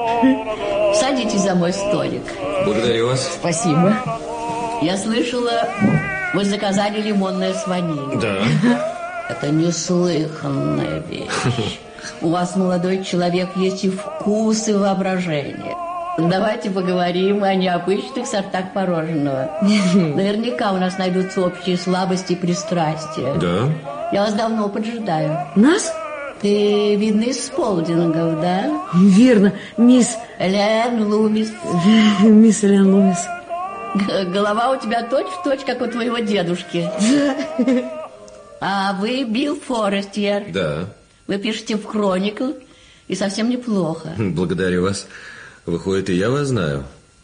R: Садитесь за мой столик.
J: Благодарю вас.
P: Спасибо.
R: Я слышала, Вы заказали лимонное с ванилью.
N: Да.
R: Это неслыханная вещь. У вас, молодой человек, есть и вкус, и воображение. Давайте поговорим о необычных сортах мороженого. Наверняка у нас найдутся общие слабости и пристрастия.
N: Да.
R: Я вас давно поджидаю.
C: Нас?
R: Ты, видно, из Сполдингов, да?
C: Верно, мисс...
R: Элен Лумис.
C: Мисс Элен Лумис.
R: Голова у тебя точь-в-точь, как у твоего дедушки. А вы Билл Форестьер.
J: Да.
R: Вы пишете в Хроникл, и совсем неплохо.
J: Благодарю вас. Выходит, и я вас знаю.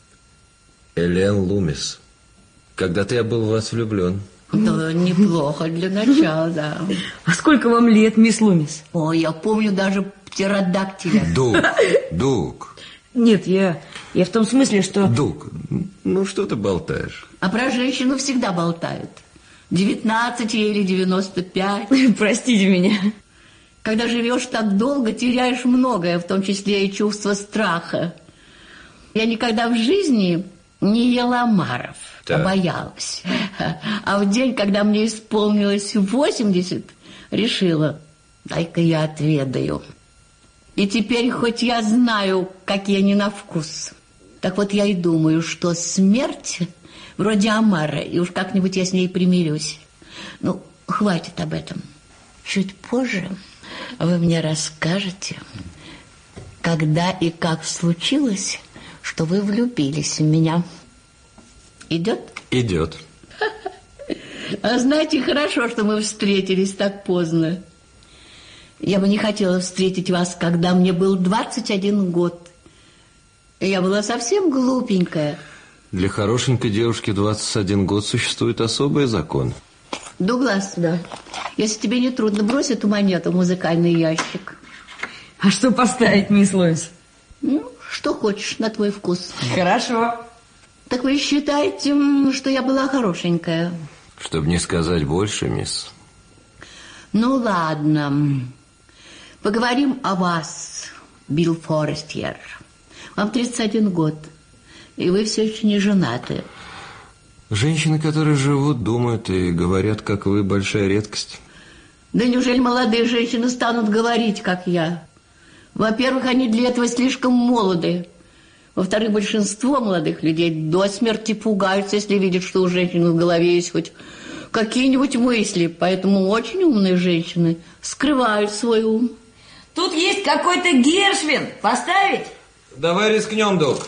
J: Элен Лумис. Когда-то я был в вас влюблен.
R: Да, неплохо для начала, да.
C: А сколько вам лет, мисс Лумис?
R: О, я помню даже птеродактиля.
J: Дуг, Дуг.
C: Нет, я, я в том смысле, что...
J: Дуг, ну что ты болтаешь?
R: А про женщину всегда болтают. девятнадцать ей или девяносто пять.
C: Простите меня.
R: Когда живешь так долго, теряешь многое, в том числе и чувство страха. Я никогда в жизни не ела омаров, а боялась. А в день, когда мне исполнилось восемьдесят, решила, дай-ка я отведаю. И теперь хоть я знаю, какие они на вкус. Так вот я и думаю, что смерть вроде омара, и уж как-нибудь я с ней примирюсь. Ну, хватит об этом. Чуть позже вы мне расскажете, когда и как случилось, что вы влюбились в меня. Идет?
J: Идет.
R: А знаете, хорошо, что мы встретились так поздно. Я бы не хотела встретить вас, когда мне был двадцать один год. Я была совсем глупенькая.
J: Для хорошенькой девушки двадцать один год существует особый закон.
R: Дуглас, да. Если тебе не трудно, брось эту монету в музыкальный ящик.
C: А что поставить, мисс Луис?
R: Ну, что хочешь, на твой вкус.
C: Хорошо.
R: Так вы считаете, что я была хорошенькая?
J: Чтобы не сказать больше, мисс.
R: Ну, ладно. Поговорим о вас, Билл Форестьер. Вам тридцать один год, и вы все еще не женаты.
J: Женщины, которые живут, думают и говорят, как вы, большая редкость.
R: Да неужели молодые женщины станут говорить, как я? Во-первых, они для этого слишком молоды. Во-вторых, большинство молодых людей до смерти пугаются, если видят, что у женщины в голове есть хоть какие-нибудь мысли. Поэтому очень умные женщины скрывают свой ум.
C: Тут есть какой-то Гершвин. Поставить?
J: Давай рискнем, Дуг.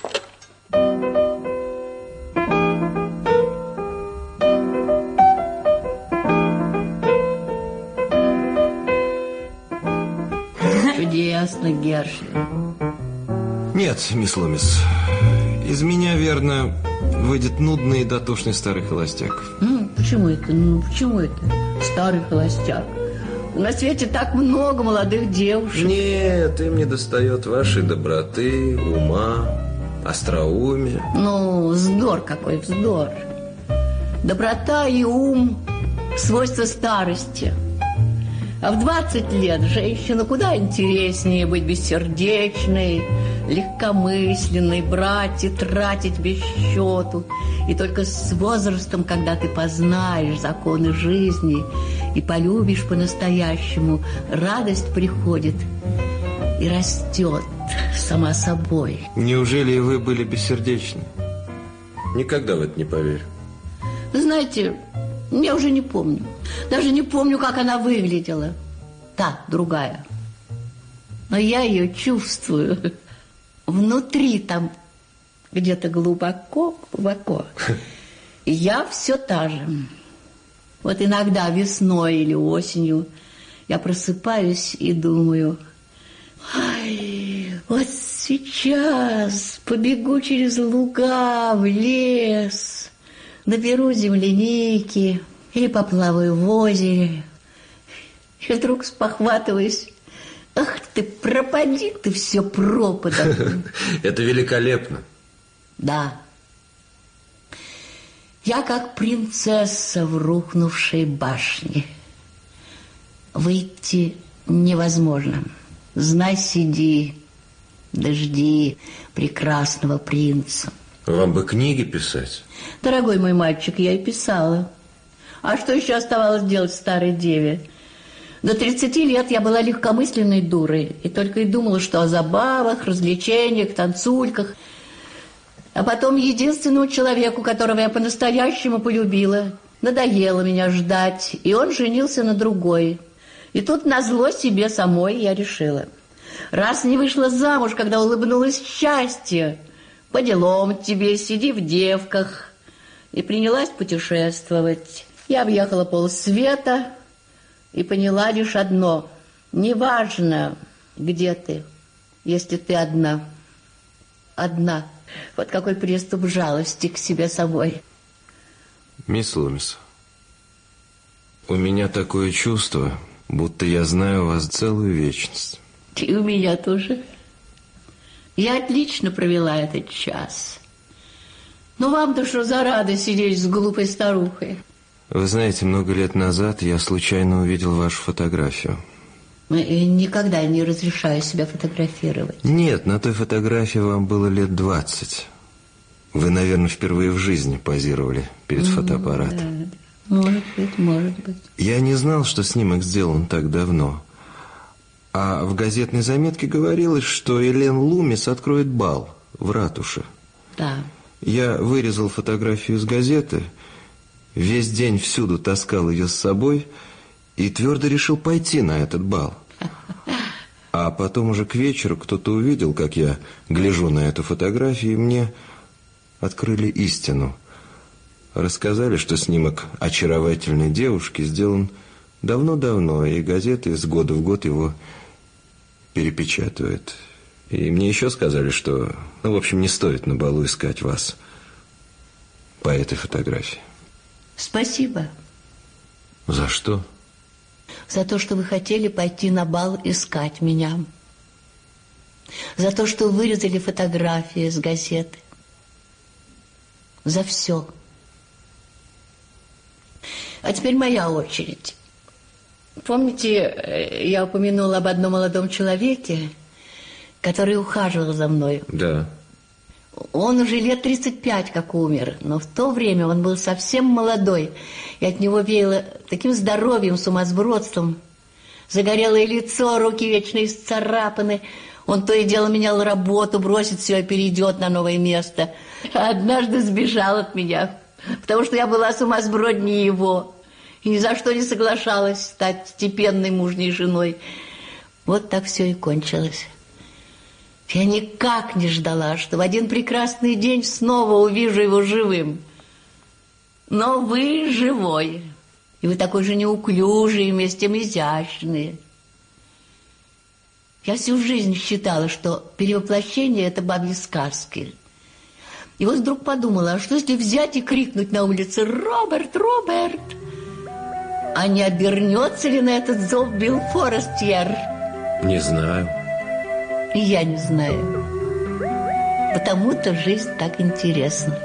R: Чудесно, Гершвин.
J: Нет, мисс Лумис, из меня, верно, выйдет нудный и дотошный старый холостяк.
R: Ну, почему это? Ну, почему это? Старый холостяк. На свете так много молодых девушек.
J: Нет, им не достает вашей доброты, ума, остроумия.
R: Ну, вздор какой, вздор. Доброта и ум – свойства старости. А в двадцать лет женщина куда интереснее быть бессердечной, легкомысленной, брать и тратить без счету. И только с возрастом, когда ты познаешь законы жизни и полюбишь по-настоящему, радость приходит и растет сама собой.
J: Неужели и вы были бессердечны? Никогда в это не поверю.
R: Вы знаете, я уже не помню. Даже не помню, как она выглядела. Та, другая. Но я ее чувствую. Внутри там, где-то глубоко, глубоко. И я все та же. Вот иногда весной или осенью я просыпаюсь и думаю, ай, вот сейчас побегу через луга в лес, наберу земляники или поплаваю в озере. И вдруг спохватываюсь. Ах ты, пропади ты все пропадом.
J: Это великолепно.
R: Да. Я как принцесса в рухнувшей башне. Выйти невозможно. Знай, сиди, дожди прекрасного принца.
J: Вам бы книги писать.
R: Дорогой мой мальчик, я и писала. А что еще оставалось делать старой деве? До тридцати лет я была легкомысленной дурой и только и думала, что о забавах, развлечениях, танцульках. А потом единственному человеку, которого я по-настоящему полюбила, надоело меня ждать, и он женился на другой. И тут назло себе самой я решила: раз не вышла замуж, когда улыбнулось счастье, по делам тебе, сиди в девках. И принялась путешествовать. Я объехала полсвета и поняла лишь одно: неважно, где ты, если ты одна. Одна. Вот какой приступ жалости к себе самой.
J: Мисс Лумис, у меня такое чувство, будто я знаю вас целую вечность.
R: И у меня тоже. Я отлично провела этот час. Но вам-то что за радость сидеть с глупой старухой?
J: Вы знаете, много лет назад я случайно увидел вашу фотографию.
R: Я никогда не разрешаю себя фотографировать.
J: Нет, на той фотографии вам было лет двадцать. Вы, наверное, впервые в жизни позировали перед mm, фотоаппаратом.
R: Да, может быть, может быть.
J: Я не знал, что снимок сделан так давно. А в газетной заметке говорилось, что Элен Лумис откроет бал в ратуше.
R: Да.
J: Я вырезал фотографию из газеты, весь день всюду таскал ее с собой и твердо решил пойти на этот бал. А потом уже к вечеру кто-то увидел, как я гляжу на эту фотографию, и мне открыли истину. Рассказали, что снимок очаровательной девушки сделан давно-давно, и газеты из года в год его перепечатывают. И мне еще сказали, что, ну, в общем, не стоит на балу искать вас по этой фотографии.
R: Спасибо.
J: За что?
R: За то, что вы хотели пойти на бал искать меня. За то, что вырезали фотографии с газеты. За все. А теперь моя очередь. Помните, я упомянула об одном молодом человеке, который ухаживал за мной?
J: Да.
R: Он уже лет тридцать пять как умер, но в то время он был совсем молодой, и от него веяло таким здоровьем, сумасбродством. Загорелое лицо, руки вечно исцарапаны. Он то и дело менял работу, бросит все и перейдет на новое место. А однажды сбежал от меня, потому что я была сумасброднее его и ни за что не соглашалась стать степенной мужней женой. Вот так все и кончилось. Я никак не ждала, что в один прекрасный день снова увижу его живым. Но вы живой, и вы такой же неуклюжий, вместе с тем изящный. Я всю жизнь считала, что перевоплощение – это бабьи сказки. И вот вдруг подумала, а что если взять и крикнуть на улице: «Роберт, Роберт!» А не обернется ли на этот зов Билл Форестьер?
J: Не знаю.
R: И я не знаю. Потому-то жизнь так интересна.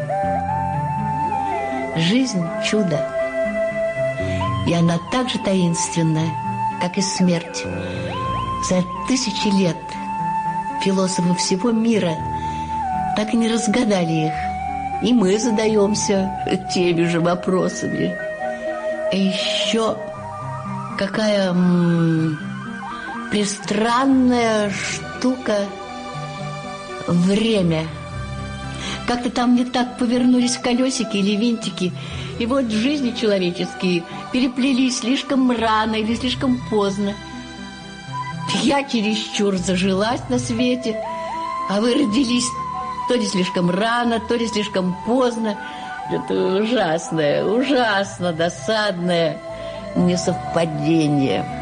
R: Жизнь – чудо. И она так же таинственна, как и смерть. За тысячи лет философы всего мира так и не разгадали их. И мы задаемся теми же вопросами. И еще какая м- пристранная штука время. Как-то там не так повернулись колесики или винтики, и вот жизни человеческие переплелись слишком рано или слишком поздно. Я чересчур зажилась на свете, а вы родились то ли слишком рано, то ли слишком поздно. Это ужасное, ужасно досадное несовпадение.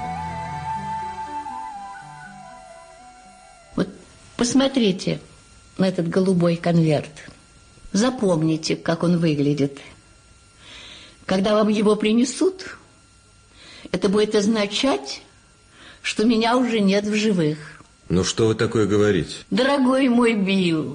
R: Вот посмотрите на этот голубой конверт. Запомните, как он выглядит. Когда вам его принесут, это будет означать, что меня уже нет в живых.
J: Ну что вы такое говорите?
R: Дорогой мой Билл,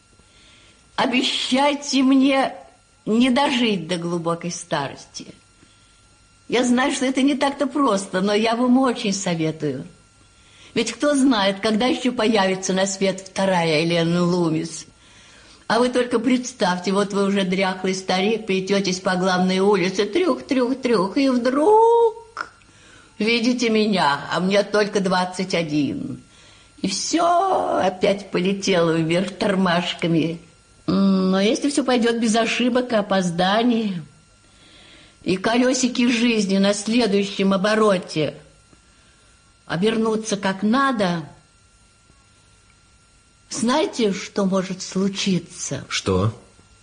R: обещайте мне не дожить до глубокой старости. Я знаю, что это не так-то просто, но я вам очень советую. Ведь кто знает, когда еще появится на свет вторая Элен Лумис. А вы только представьте, вот вы уже дряхлый старик, плететесь по главной улице, трюх-трюх-трюх, и вдруг видите меня, а мне только двадцать один. И все опять полетело вверх тормашками. Но если все пойдет без ошибок и опозданий, и колесики жизни на следующем обороте обернуться как надо, знаете, что может случиться?
S: Что?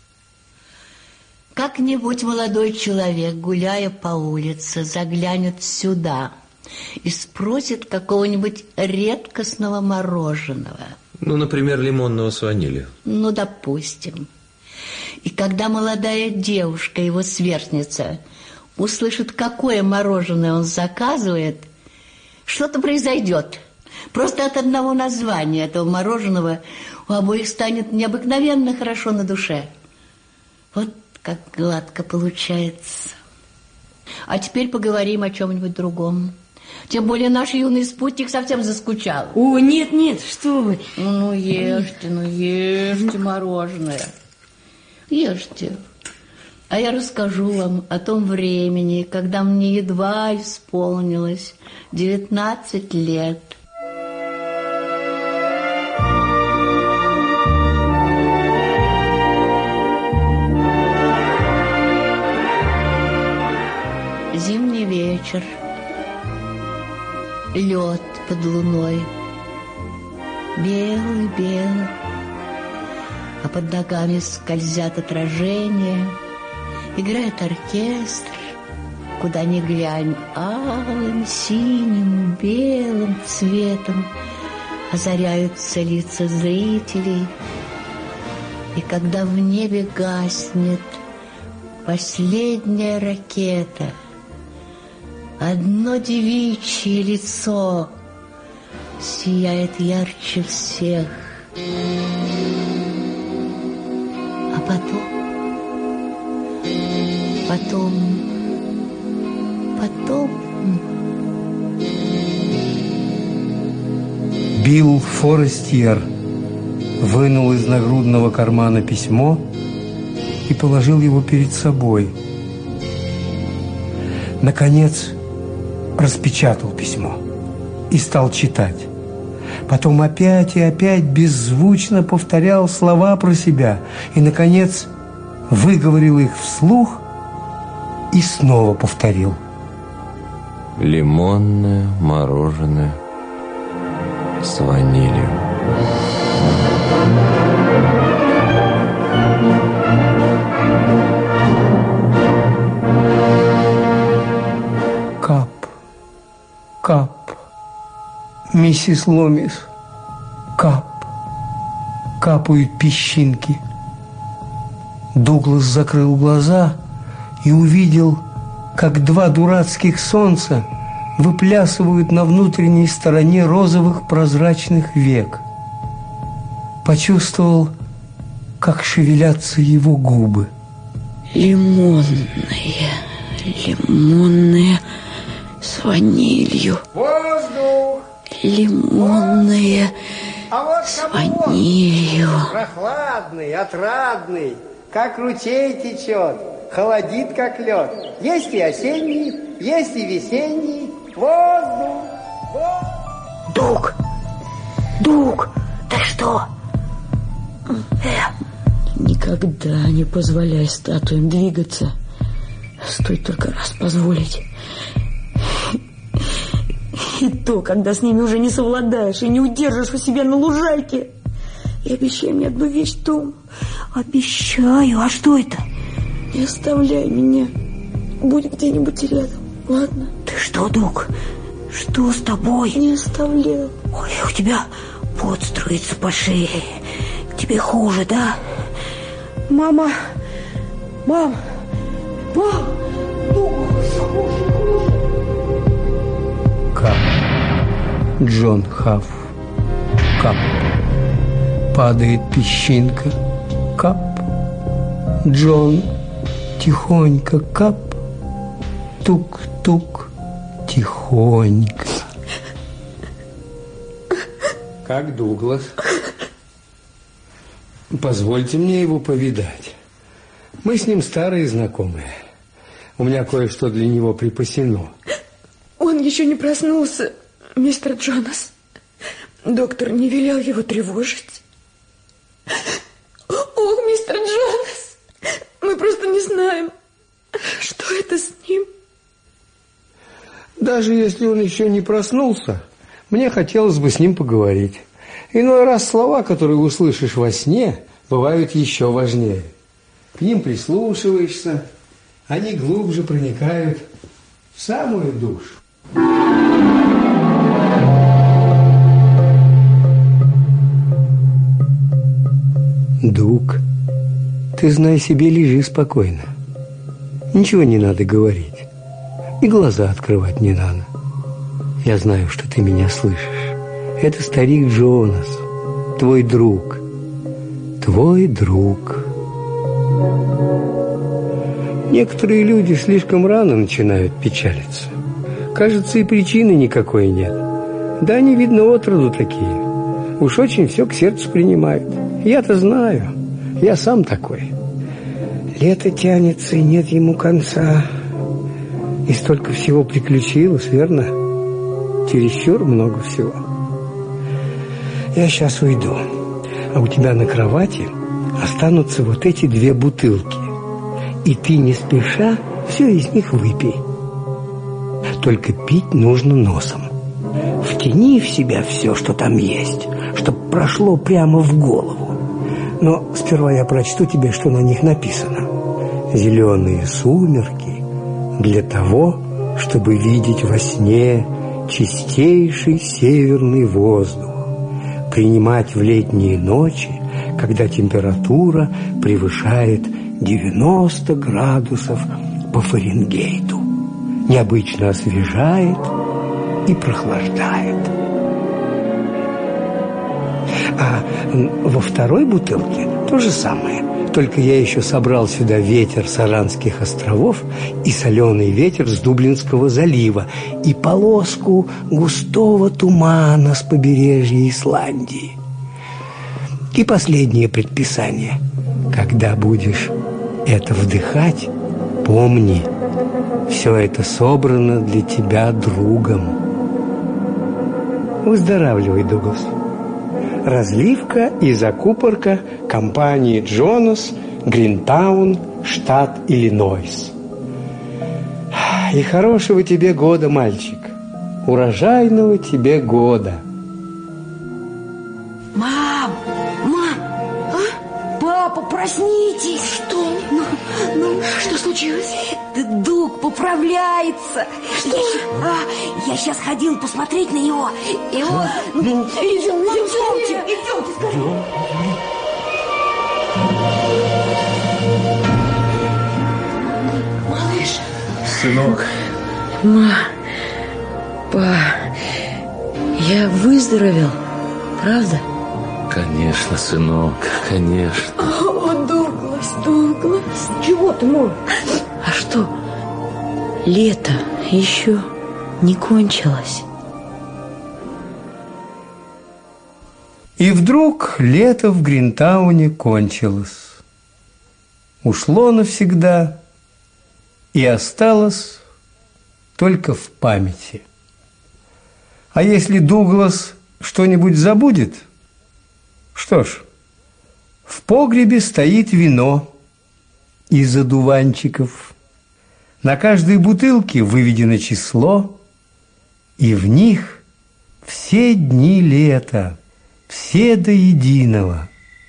R: Как-нибудь молодой человек, гуляя по улице, заглянет сюда и спросит какого-нибудь редкостного мороженого.
S: Ну, например, лимонного с ванилью.
R: Ну, допустим. И когда молодая девушка, его сверстница, услышит, какое мороженое он заказывает, что-то произойдет. Просто от одного названия этого мороженого у обоих станет необыкновенно хорошо на душе. Вот как гладко получается. А теперь поговорим о чем-нибудь другом. Тем более наш юный спутник совсем заскучал.
C: О, нет-нет, что вы.
R: Ну, ну ешьте, ну ешьте мороженое. Ешьте. А я расскажу вам о том времени, когда мне едва исполнилось девятнадцать лет. Зимний вечер. Лед под луной. Белый-белый. А под ногами скользят отражения. Играет оркестр. Куда ни глянь, алым, синим, белым цветом озаряются лица зрителей. И когда в небе гаснет последняя ракета, одно девичье лицо сияет ярче всех. А потом, потом, потом...
B: Билл Форестьер вынул из нагрудного кармана письмо и положил его перед собой. Наконец, распечатал письмо и стал читать. Потом опять и опять беззвучно повторял слова про себя и, наконец, выговорил их вслух и снова повторил.
S: Лимонное мороженое с ванилью.
B: Кап, кап, миссис Ломис, кап, капают песчинки. Дуглас закрыл глаза и увидел, как два дурацких солнца выплясывают на внутренней стороне розовых прозрачных век. Почувствовал, как шевелятся его губы.
C: Лимонные, лимонные с ванилью.
A: Воздух!
C: Лимонные
A: а вот
C: с ванилью.
A: Прохладный, отрадный, как ручей течет, холодит, как лед. Есть и осенний, есть и весенний. Воздух! Воздух!
C: Дуг! Дуг! Ты что? Никогда не позволяй статуям двигаться. Стоит только раз позволить. И то, когда с ними уже не совладаешь и не удержишь у себя на лужайке. И обещай мне одну вещь, Том. Обещаю. А что это? Не оставляй меня. Будь где-нибудь рядом, ладно? Ты что, Дуг? Что с тобой? Не оставляй. Ой, у тебя пот струится по шее. Тебе хуже, да? Мама! Мам! Мам! Дуг, хуже, хуже.
B: Кап. Джон Хафф. Кап. Падает песчинка. Кап. Джон. Тихонько. Кап. Тук-тук. Тихонько.
D: Как Дуглас?
B: Позвольте мне его повидать. Мы с ним старые знакомые. У меня кое-что для него припасено.
C: Он еще не проснулся, мистер Джонас. Доктор не велел его тревожить. Ох, мистер Джонас, мы просто не знаем, что это с ним.
B: Даже если он еще не проснулся, мне хотелось бы с ним поговорить. Иной раз слова, которые услышишь во сне, бывают еще важнее. К ним прислушиваешься, они глубже проникают в самую душу. Дуг, ты, знай себе, лежи спокойно. Ничего не надо говорить. И глаза открывать не надо. Я знаю, что ты меня слышишь. Это старик Джонас, твой друг. Твой друг. Некоторые люди слишком рано начинают печалиться. Кажется, и причины никакой нет. Да они, видно, отроду такие. Уж очень все к сердцу принимают. Я-то знаю. Я сам такой. Лето тянется, и нет ему конца. И столько всего приключилось, верно? Чересчур много всего. Я сейчас уйду. А у тебя на кровати останутся вот эти две бутылки. И ты не спеша все из них выпей. Только пить нужно носом. Втяни в себя все, что там есть, чтобы прошло прямо в голову. Но сперва я прочту тебе, что на них написано. Зеленые сумерки для того, чтобы видеть во сне чистейший северный воздух, принимать в летние ночи, когда температура превышает девяносто градусов по Фаренгейту, необычно освежает и прохлаждает. А во второй бутылке то же самое. Только я еще собрал сюда ветер с Аранских островов и соленый ветер с Дублинского залива и полоску густого тумана с побережья Исландии. И последнее предписание. Когда будешь это вдыхать, помни, все это собрано для тебя другом. Выздоравливай, Дуглас. Разливка и закупорка компании Джонас, Гринтаун, штат Иллинойс. И хорошего тебе года, мальчик. Урожайного тебе года.
C: Мам! Мам! А? Папа, проснитесь! Что? Ну, ну, что случилось?
G: Это Дуг поправляется.
C: Что?
G: Я, а, я сейчас ходил посмотреть на него. И вот...
C: Ну, идем, идем, идемте, идемте, скорее. Малыш.
P: Сынок. Ма, па, я выздоровел, правда?
Q: Конечно, сынок, конечно.
C: О, Дуглас, Дуглас. Чего ты, мой?
P: А что, лето еще не кончилось?
B: И вдруг лето в Гринтауне кончилось. Ушло навсегда и осталось только в памяти. А если Дуглас что-нибудь забудет, что ж, в погребе стоит вино из одуванчиков. На каждой бутылке выведено число, и в них все дни лета, все до единого.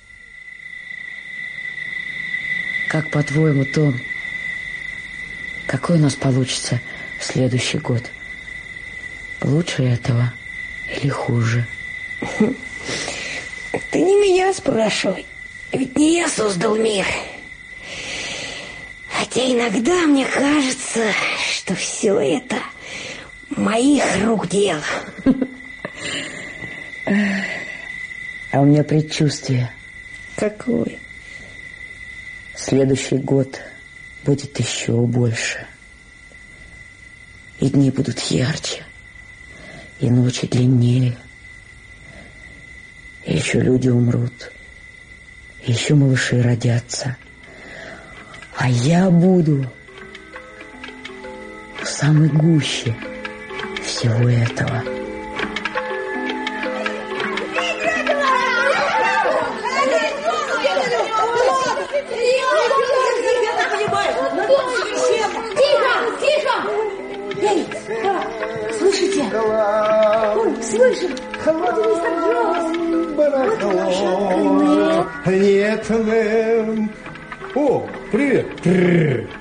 P: Как по-твоему, Том, какой у нас получится следующий год? Лучше этого или хуже?
C: Ты не меня спрашивай, ведь не я создал мир. Хотя иногда мне кажется, что все это моих рук дело.
P: А у меня предчувствие.
C: Какое?
P: Следующий год будет еще больше. И дни будут ярче, и ночи длиннее. И еще люди умрут. еще малыши родятся. А я буду в самой гуще всего этого.
G: Тихо, тихо! Эй, слышите? Ой, слышим! Вот и мистер Джонс! Вот и наша Нет,
D: Нет, мэм. О, привет.